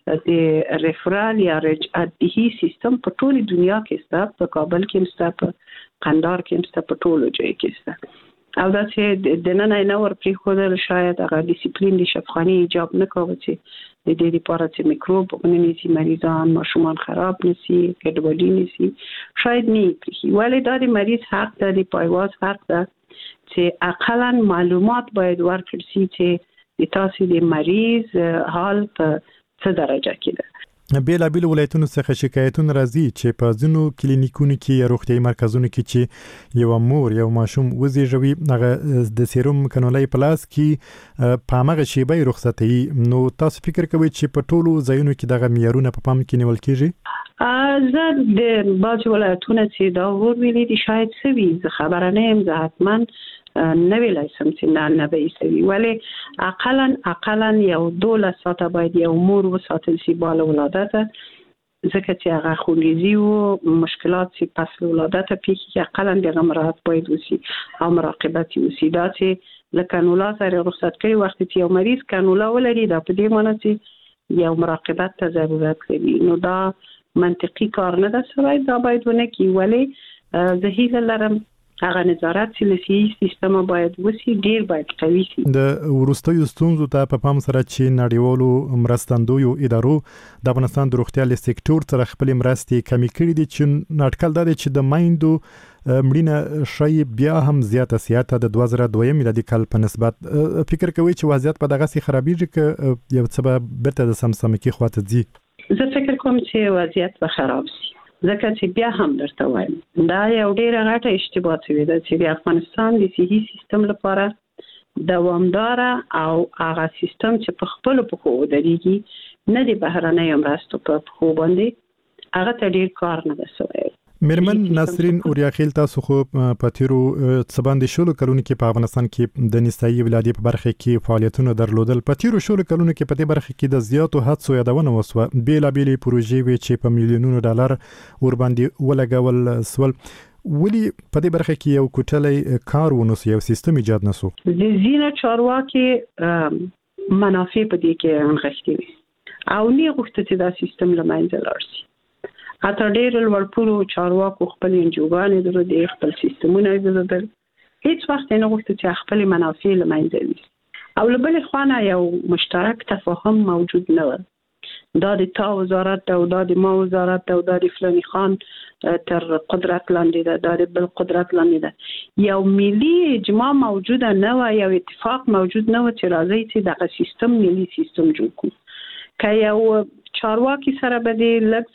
د ریفرال یا رجعت دهي سیستم په ټول دنیا کې سته، په کابل کې سته، په قندهار کې سته، په ټولو ځای کې سته. او دا چې د نن نه ور پری خودل شاید هغه ډیسپلین د شفاخانه ایجاب نه کوي چې د دې لپاره چې میکروب ونیسي مریضان ماشومان خراب نشي ګډوډي نشي شاید نه پری ولې دا د مریض حق ده د پایواز حق ده چې اقلا معلومات باید ورکړي شي چې د تاسو د مریض حال په څه درجه کې ده. بیلابیل ولایتونو څخه شکایتونه راځي چې په ځینو کلینیکونو کې یا روغتیايي مرکزونو کې چې یو مور یو ماشوم وزیږوي هغه د سیروم کنولای پلاس کې په هغه شیبه رخصتي نو تاسو فکر کوئ چې په ټولو ځایونو کې دغه معیارونه په پام کې نیول کیږي؟ زه د باج ولایتونو چې دا ویلي دي شاید سوي زه خبره نه یم زه حتما نه ویلای سم چې نه به ایسوي ولی اقلا یو 12 ساعته باید یو مور وساتل شي بالا ولادت ځکه چې هغه خونریزي او مشکلات چې پس ولادت پیښې اقلا دغه مراحت باید وسی او مراقبت وسی دا چې لکانولا سره رخصت کوي وخت چې یو مریض کانولا ولري دا په دې معنی چې یو مراقبت ته ضرورت لري نو دا منطقي کار نه ده سوای دا باید ونه کی ولی زه هیله لرم هغه نظارت سیاسي سیستم باید وسی ډیر باید قوي شي. د ورستیو ستونزو ته په پام سره چې نړیوالو مرستندویو ادارو د افغانستان د روغتیا سکتور سره خپل مرستې کمی کړې دي چې ناټکل ده چې د مایندو مړینه شای بیا هم زیاته د 2002 میلادي کال په نسبت فکر کوي چې وضعیت په دغه سي خرابېږي ک یو سبب برته د سمسمکی خواته دي. زه فکر کوم چې وضعیت به خراب شي ځکه چې بیا هم درته وایم دا یو ډیره غټه اشتباه شوې ده چې د افغانستان د صحي سیستم لپاره دوامدار او هغه سیستم چې په خپل پخو ودرېږي نه د بهرنۍ مرستو په پخو باندې هغه ته ډیر کار نه ده شوی. میرمن نسرین اوریاخیل تاسو خو په تیرو څباندې شلو کلونو کې په افغانستان کې د نسایي ولادت په برخه کې فعالیتونه درلودل په تیرو شلو کلونو کې په دې برخه کې د زیاتو هڅو یادونه وسوه بیلابېلې پروژې وی چې په میلیونونو ډالر ور باندې ولګول سول ولی په دې برخه کې یو کوټلې کار ونوسو یو سیستم ایجاد نسو د زینه چارواکي منافع په دې کې انغښتي او نه غوښته چې دا سیستم لمنځه لاړ شي حتی ډېر لوړپوړو چارواکو خپل انجوګانې درلودې خپل سیستمونه درلودل هیڅ وخت نه غوښته چې خپل منافع له منځه یوسي او له بلې خوا یو مشترک تفاهم موجود نه و دا د تا وزارت او دا د ما وزارت او دا د فلانی خان تر قدرت لاندې ده دا د بل قدرت لاندې ده یو ملي اجماع موجوده نه و یو اتفاق موجود نه و چې راځي چې دغه سیستم ملي سیستم جوړ کړو که یو چارواکي سره به د لږ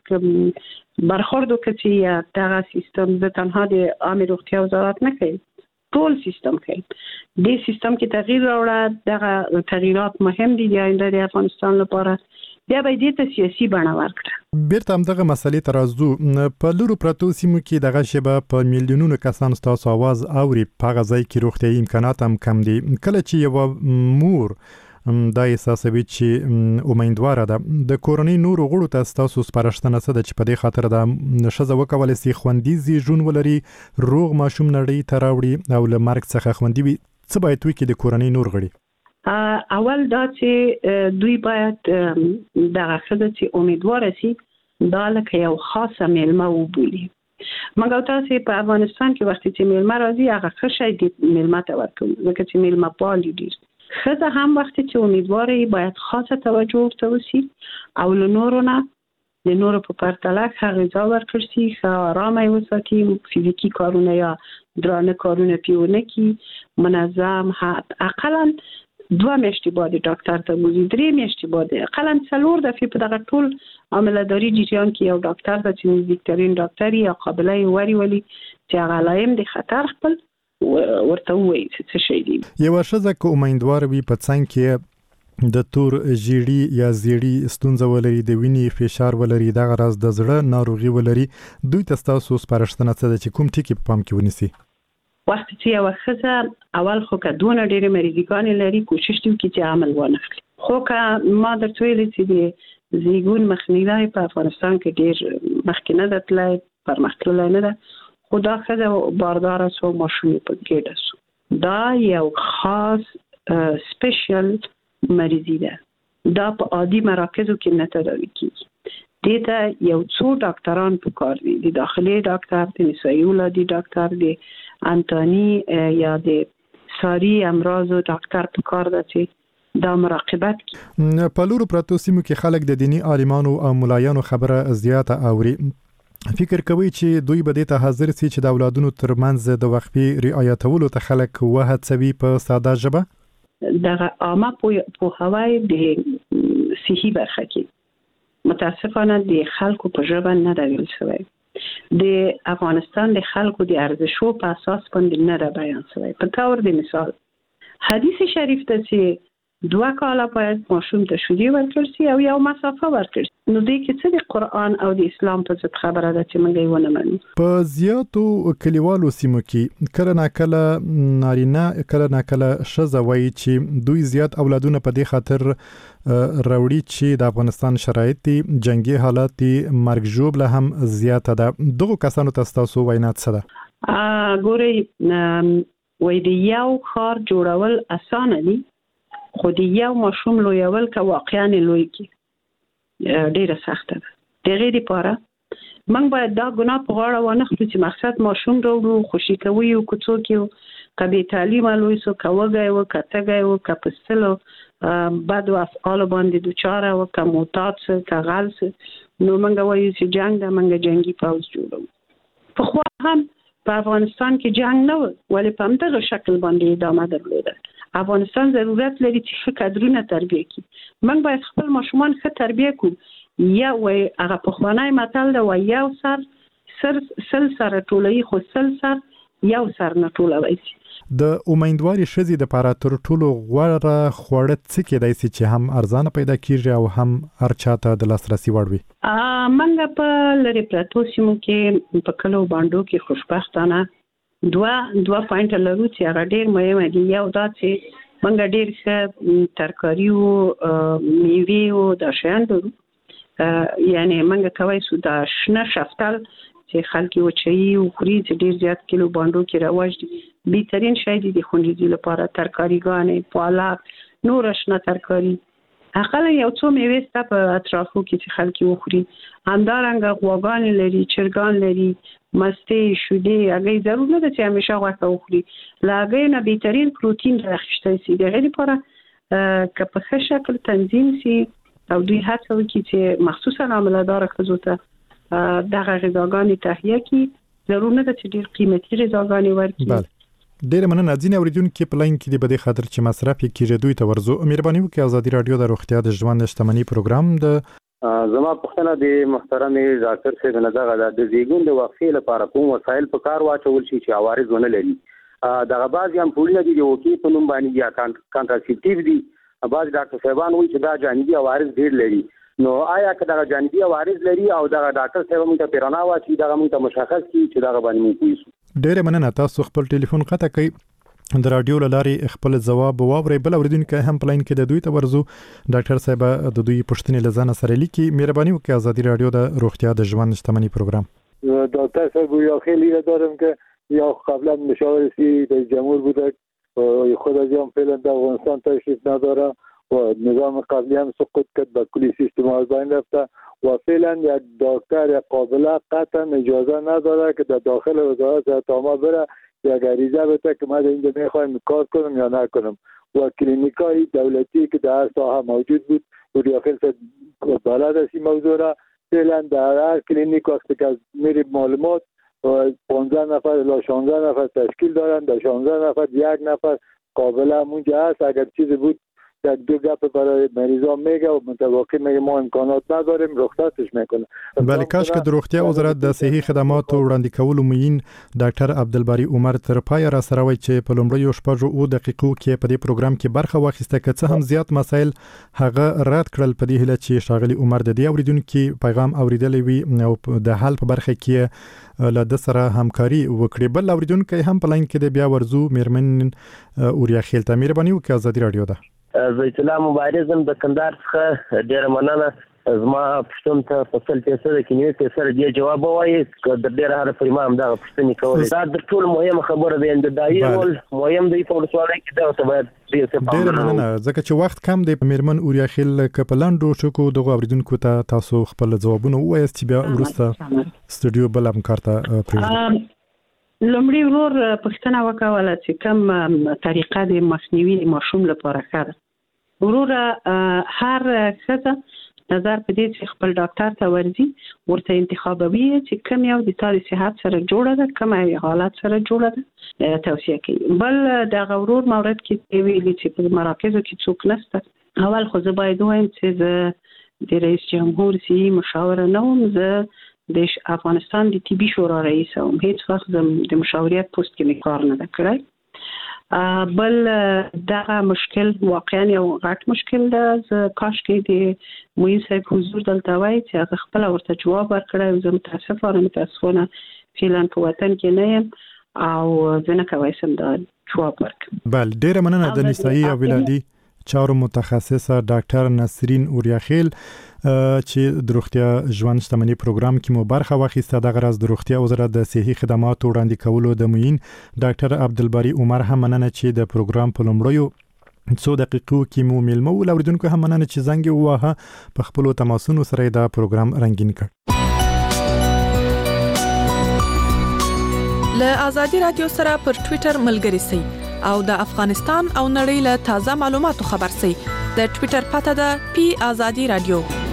زرګه برخورد وکړي یا دغه سیستم د تنها د عامه روغتیا وزارت نه کوي ټول سیستم کوي د سیستم کې تغییر راوړه دغه تغییرات مهم دي د آینده د افغانستان لپاره بیا به دې ته سیاسي بڼه ورکړه. بیرته هم دغه مسلې ته راځو په لورو پرتو سیمو کې دغه شیبه په میلیونونو کسان ستاسو आवाज اوري په غځای کې روغتيایي امکانات هم کم دي کله چې یو مور دا احساسوي چې امیدواره ده د کورنۍ نورو غړو ته ستاسو سپارښتنه څه ده چې په دې خاطر د ښځه وکولی سي خوندي ژوند ولري روغ ماشوم نړۍ ته راوړي او له مرګ څخه خوندي وي څه باید وکړي د کورنۍ نور غړي؟ اول دا چې دوی باید دغه ښځه چې امیدواره سي دا لکه یو خاصه میلمه وبولي مګر تاسو په افغانستان کې وخت چې میلمه راځي هغه ښه شی د میلمه ته ورکوي ځکه چې میلمه پالي دي خزه هم وقتی چې امیدواره باید خاصه توجه ورته وشي او له نورو نه د نورو په پرتله ښه غذا ورکړل شي ښه آرامه یې وساتي فزیکي کارونه یا درانه کارونه پې ونه کړي منظم اقلا 2 میاشتې باید ډاکټر ته بوزي 3 میاشتې باید اقلا 4 دفعې په دغه ټول عملداري جریان کې یو ډاکټر ته چې نزدیکترین ډاکټر یا قابله یې ولي چې هغه علائم د خطر خپل ورته وایي څه شي دي یو ښځه که امیدوار وي په څنګ کې د تور ژیړي یا زیړي ستونزه ولري د وینې فشار ولري دغه راز د زړه ناروغي ولري دوی ته ستاسو سپارښتنه څه ده چې کوم ټکي په پام کې ونیسي؟ وخت چې یو ښځه اول خو که دونه ډېرې مریضګانې لري کوشش دې وکړي چې عمل وانخلي خو که ما درته ویلي چې د زیږون مخنیوی په افغانستان کې ډېر مخکې نه ده تللی پرمختللی نه ده خو دا ښځه بارداره سو ماشوم په ګډه سو دا یو خاص سپیشل مریضي ده دا په عادي مراکزو کې نه تداوي کیږي دې ته یو څو ډاکټران پکار دي د داخلي ډاکټر د نسایي ولادي ډاکټر د انتانی یا د ساری امراض او ډاکټر په کار ده چې دا مراقبت کی. په لورو پراتو سیمو کې خلک د دینی عالمانو او ملایانو خبره زیاته اوري. فکر کوي چې دوی به د حاضر سي چې د اولادونو ترمنځ د وقفي رعایتولو ته خلک وهڅوي په ساده ژبه؟ دغه عامه پوهاوی د صحي برخه کې متاسفانه د خلکو په ژبه نه دی ویل شوی. د افغانستان د خلکو د ارزښتو په اساس باندې نه را بیان شوی. په تور د مثال حدیث شریف ته چې 2 کاله باید ماشوم ته شودې ورکړل شي او یو مسافه ورکړل شي. نو دې کې څه د قرآن او د اسلام په ضد خبره ده چې موږ یې ونه منو. په زیاتو کلیوالو سیمو کې کله ناکله نارینه کله ناکله ښځه وایي چې دوی زیات اولادونه په دې خاطر راوړي چې د افغانستان شرایط دي جنگي حالات دي مرګ ژوبله هم زیاته ده. دغه کسانو ته تاسو وینا څه ده؟ ګورئ وای د یو ښار جوړول اسانه دي خو د یو ماشوم لویول که واقعا لوی کی ډیره سخته ده. دغه لپاره موږ باید دا ګناه په غاړه ونه خورو چې مقصد ماشوم راوړو خوشي کوي او کوڅو کې کبي تعلیم لوي سو کوګای او کتګای او کپسلو بد افعال باندې دوچاره او کموتات کغل نو موږ وایو چې جنگ د موږ جنگي پاوز جوړو. په خو هم په افغانستان کې جنگ نه و ولی په همدغه شکل باندې ادامه درلوده. افغانستان ضرورت لري چې ښه کادرونه تربیه کړي. موږ باید خپل ماشومان ښه تربیه کړو. یا وای هغه په خوانای متل دا وای یو سر سره ټولوي خو سر یو سر نه ټولوي. د امیدواري شذې د لپاره تر ټولو غوړه خوړه څه کېدای شي چې هم ارزانه پیدا کیږي او هم هر چاته د لاسرسي وړ وي؟ منګه په لری پراتو سیمو کې په کلو باندې کې خوشبختانه دوه پوینټ لرو چې هغه ډیر مهم دي. یو دا چې موږ ډیر ښه ترکاری او میوه او د شیان لرو. یعنی موږ کوي سو دا شنه شفتل چې خلک وچي او خوري چې ډیر زیات کیلو باندې کې رواج دي. بهترین شی دي د خوندې لپاره ترکاریګانې پالک نور شنه ترکاری اقل یو څو میوه ست په اطرافو کې چې خلک وخوري. همدارنګه غواګان لري چرګان لري مسته شودې هغه ضرور نه ده چې همیشه غوښه وخوري. لاګې نه بهترین پروتین راخشته سي د غیر لپاره که په ښه شکل تنظیم سي او دوی هڅه وکړي چې مخصوصا عاملدار خزوته دغه غذاګانې تهیه کړي. ضرور نه ده چې ډیر قیمتي غذاګانې ورکړي. ډیر مننه ځینې اوریدونکو په لاین کې د بده خاطر چې مصرف کیږي دوی ته ورزو. مهرباني وکړئ ازادي رادیو د روغتیا د ژوند شتمنۍ پروګرام د زما پښتنه د محترم ډاکټر صاحب نه د زیګون د وقفې لپاره کوم وسایل په کار واچول شي چې عوارض ونه لري. دغه بعضی هم پولیس دي او کې په نوم باندې یا کانټراسپټیو دي. بعض ډاکټر صاحبان وایي چې دا جانبي عوارض ډیر لري. نو آیا که دا جانبي عوارض لري او دا ډاکټر صاحب موږ ته پیرانا واچي دا موږ ته مشخص کړي چې دا باندې موږ پوښتنه. ډیر مننه تاسو خپل ټلیفون قطع کړئ د رادیو لارې خپل جواب واوري. بل اوریدونکو هم پلاین کې د دوی ته ورزو ډاکټر صاحب د دوی پوښتنې لزانه سره لیکي. مهرباني وکړئ ازادي رادیو د روغتیا د ژوند شتمنۍ پروګرام. دکتر صاحب یا خیلی دارم که یا قبلا مشاور رئیس جمهور بوده خود از هم فعلا در افغانستان تشریف نداره و نظام قبلی هم سقوط کرد و کلی سیستم از بین رفته و فعلا یک دکتر قابله قطعا اجازه نداره که در داخل وزارت صحت عامه بره یک عریضه بده که من اینجا میخوایم کار کنم یا نکنم. و کلینیکای دولتی که در هر ساحه موجود بود و داخل بلد است این موضوع را فعلا در هر کلینیک وقتی که میریم معلومات 15 نفر الی 16 نفر تشکیل دارن. در 16 نفر یک نفر قابله اونجا هست. اگر چیزی بود یک دو گپ برای مریضا میگه و متوقع میگه ما امکانات نداریم رخصتش میکنه. بله کاش که د روغتیا وزارت د صحي خدماتو وړاندې کولو موین ډاکټر عبدالباری عمر تر پای را سره وای چې په لومړیو شپږو دقیقو کې په دې پروګرام کې برخه واخیسته که څه هم زیات مسایل هغه رد کړل. په دې هیله چې شاغلی عمر د دې اوریدونکو پیغام اوریدلی وي او د حل په برخه کې له د سره همکاري وکړي. بل اوریدونکو هم په لاین کې د بیا ورزو میرمن اوریا خیل ته مهرباني وکړئ ازادي رادیو ده. زه اطلاع مبارزم د کندهار څخه ډیره مننه. زما پښتون ته په 100% کې نیو کې سره دی جواب وایي د ډیره هر فرما هم دا پښتني کول دا د ټول مهمه خبره ده. د دایي ول مهم دی په ډول کې دا ته باید ډیره مننه ځکه چې وخت کم دی. میرمن اوریا خیل کپلاندو شکو دغه اوریدونکو ته تاسو خپل ځوابونه وایست چې بیا ورسته سټوډیو بل هم کارته پریږدئ. لومړی ورور پښتنه وکوله چې کوم طریقه د مخنیوي ماشوم لپاره کړه. ورور هر ښځه نظر په دې چې خپل ډاکټر ته ورځي ورته انتخابوي چې کوم یو د تاسو صحت سره جوړه ده، کوم حالت سره جوړه ده توصیه کوي. بل د غورور مورد کې ویلي چې په مراکزو کې څوک نشته. اول خو زه باید وایم چې زه د رئیس جمهور سیاسي مشاوره نه وم، زه د افغانستان د طبي شورا رئیس وم، هیڅ وخت د مشاوریت پوسټ کې کار نه کړی. بل دغه مشکل واقعا یو غټ مشکل ده. زه کاش کې د معین صاحب حضور دلته وای چې هغه خپل ورته جواب ورکړی. زه متاسفانه فعلا په وطن کې نه یم او زه نه کولی شم دا جواب ورکړم. بل ډیره مننه د نسایي او ولادي چارو متخصصه ډاکټر نسرین اوریاخیل چې د روغتیا ژوند شتمنۍ پروګرام کې مو برخه واخیسته. د غرض د روغتیا وزارت د صحي خدماتو وړاندې کولو د معین ډاکټر عبدالباری عمر هم مننه چې د پروګرام په لومړیو څو دقیقو کې مو میلمه ول. اوریدونکو هم مننه چې زنګ ووهه، په خپل تماسونو سره دا پروګرام رنگین کړ. له آزادي رادیو سره پر ټوئیټر ملګری سئ او د افغانستان او نړۍ له تازه معلوماتو خبر سئ. د ټوئیټر پته ده پی آزادي رادیو.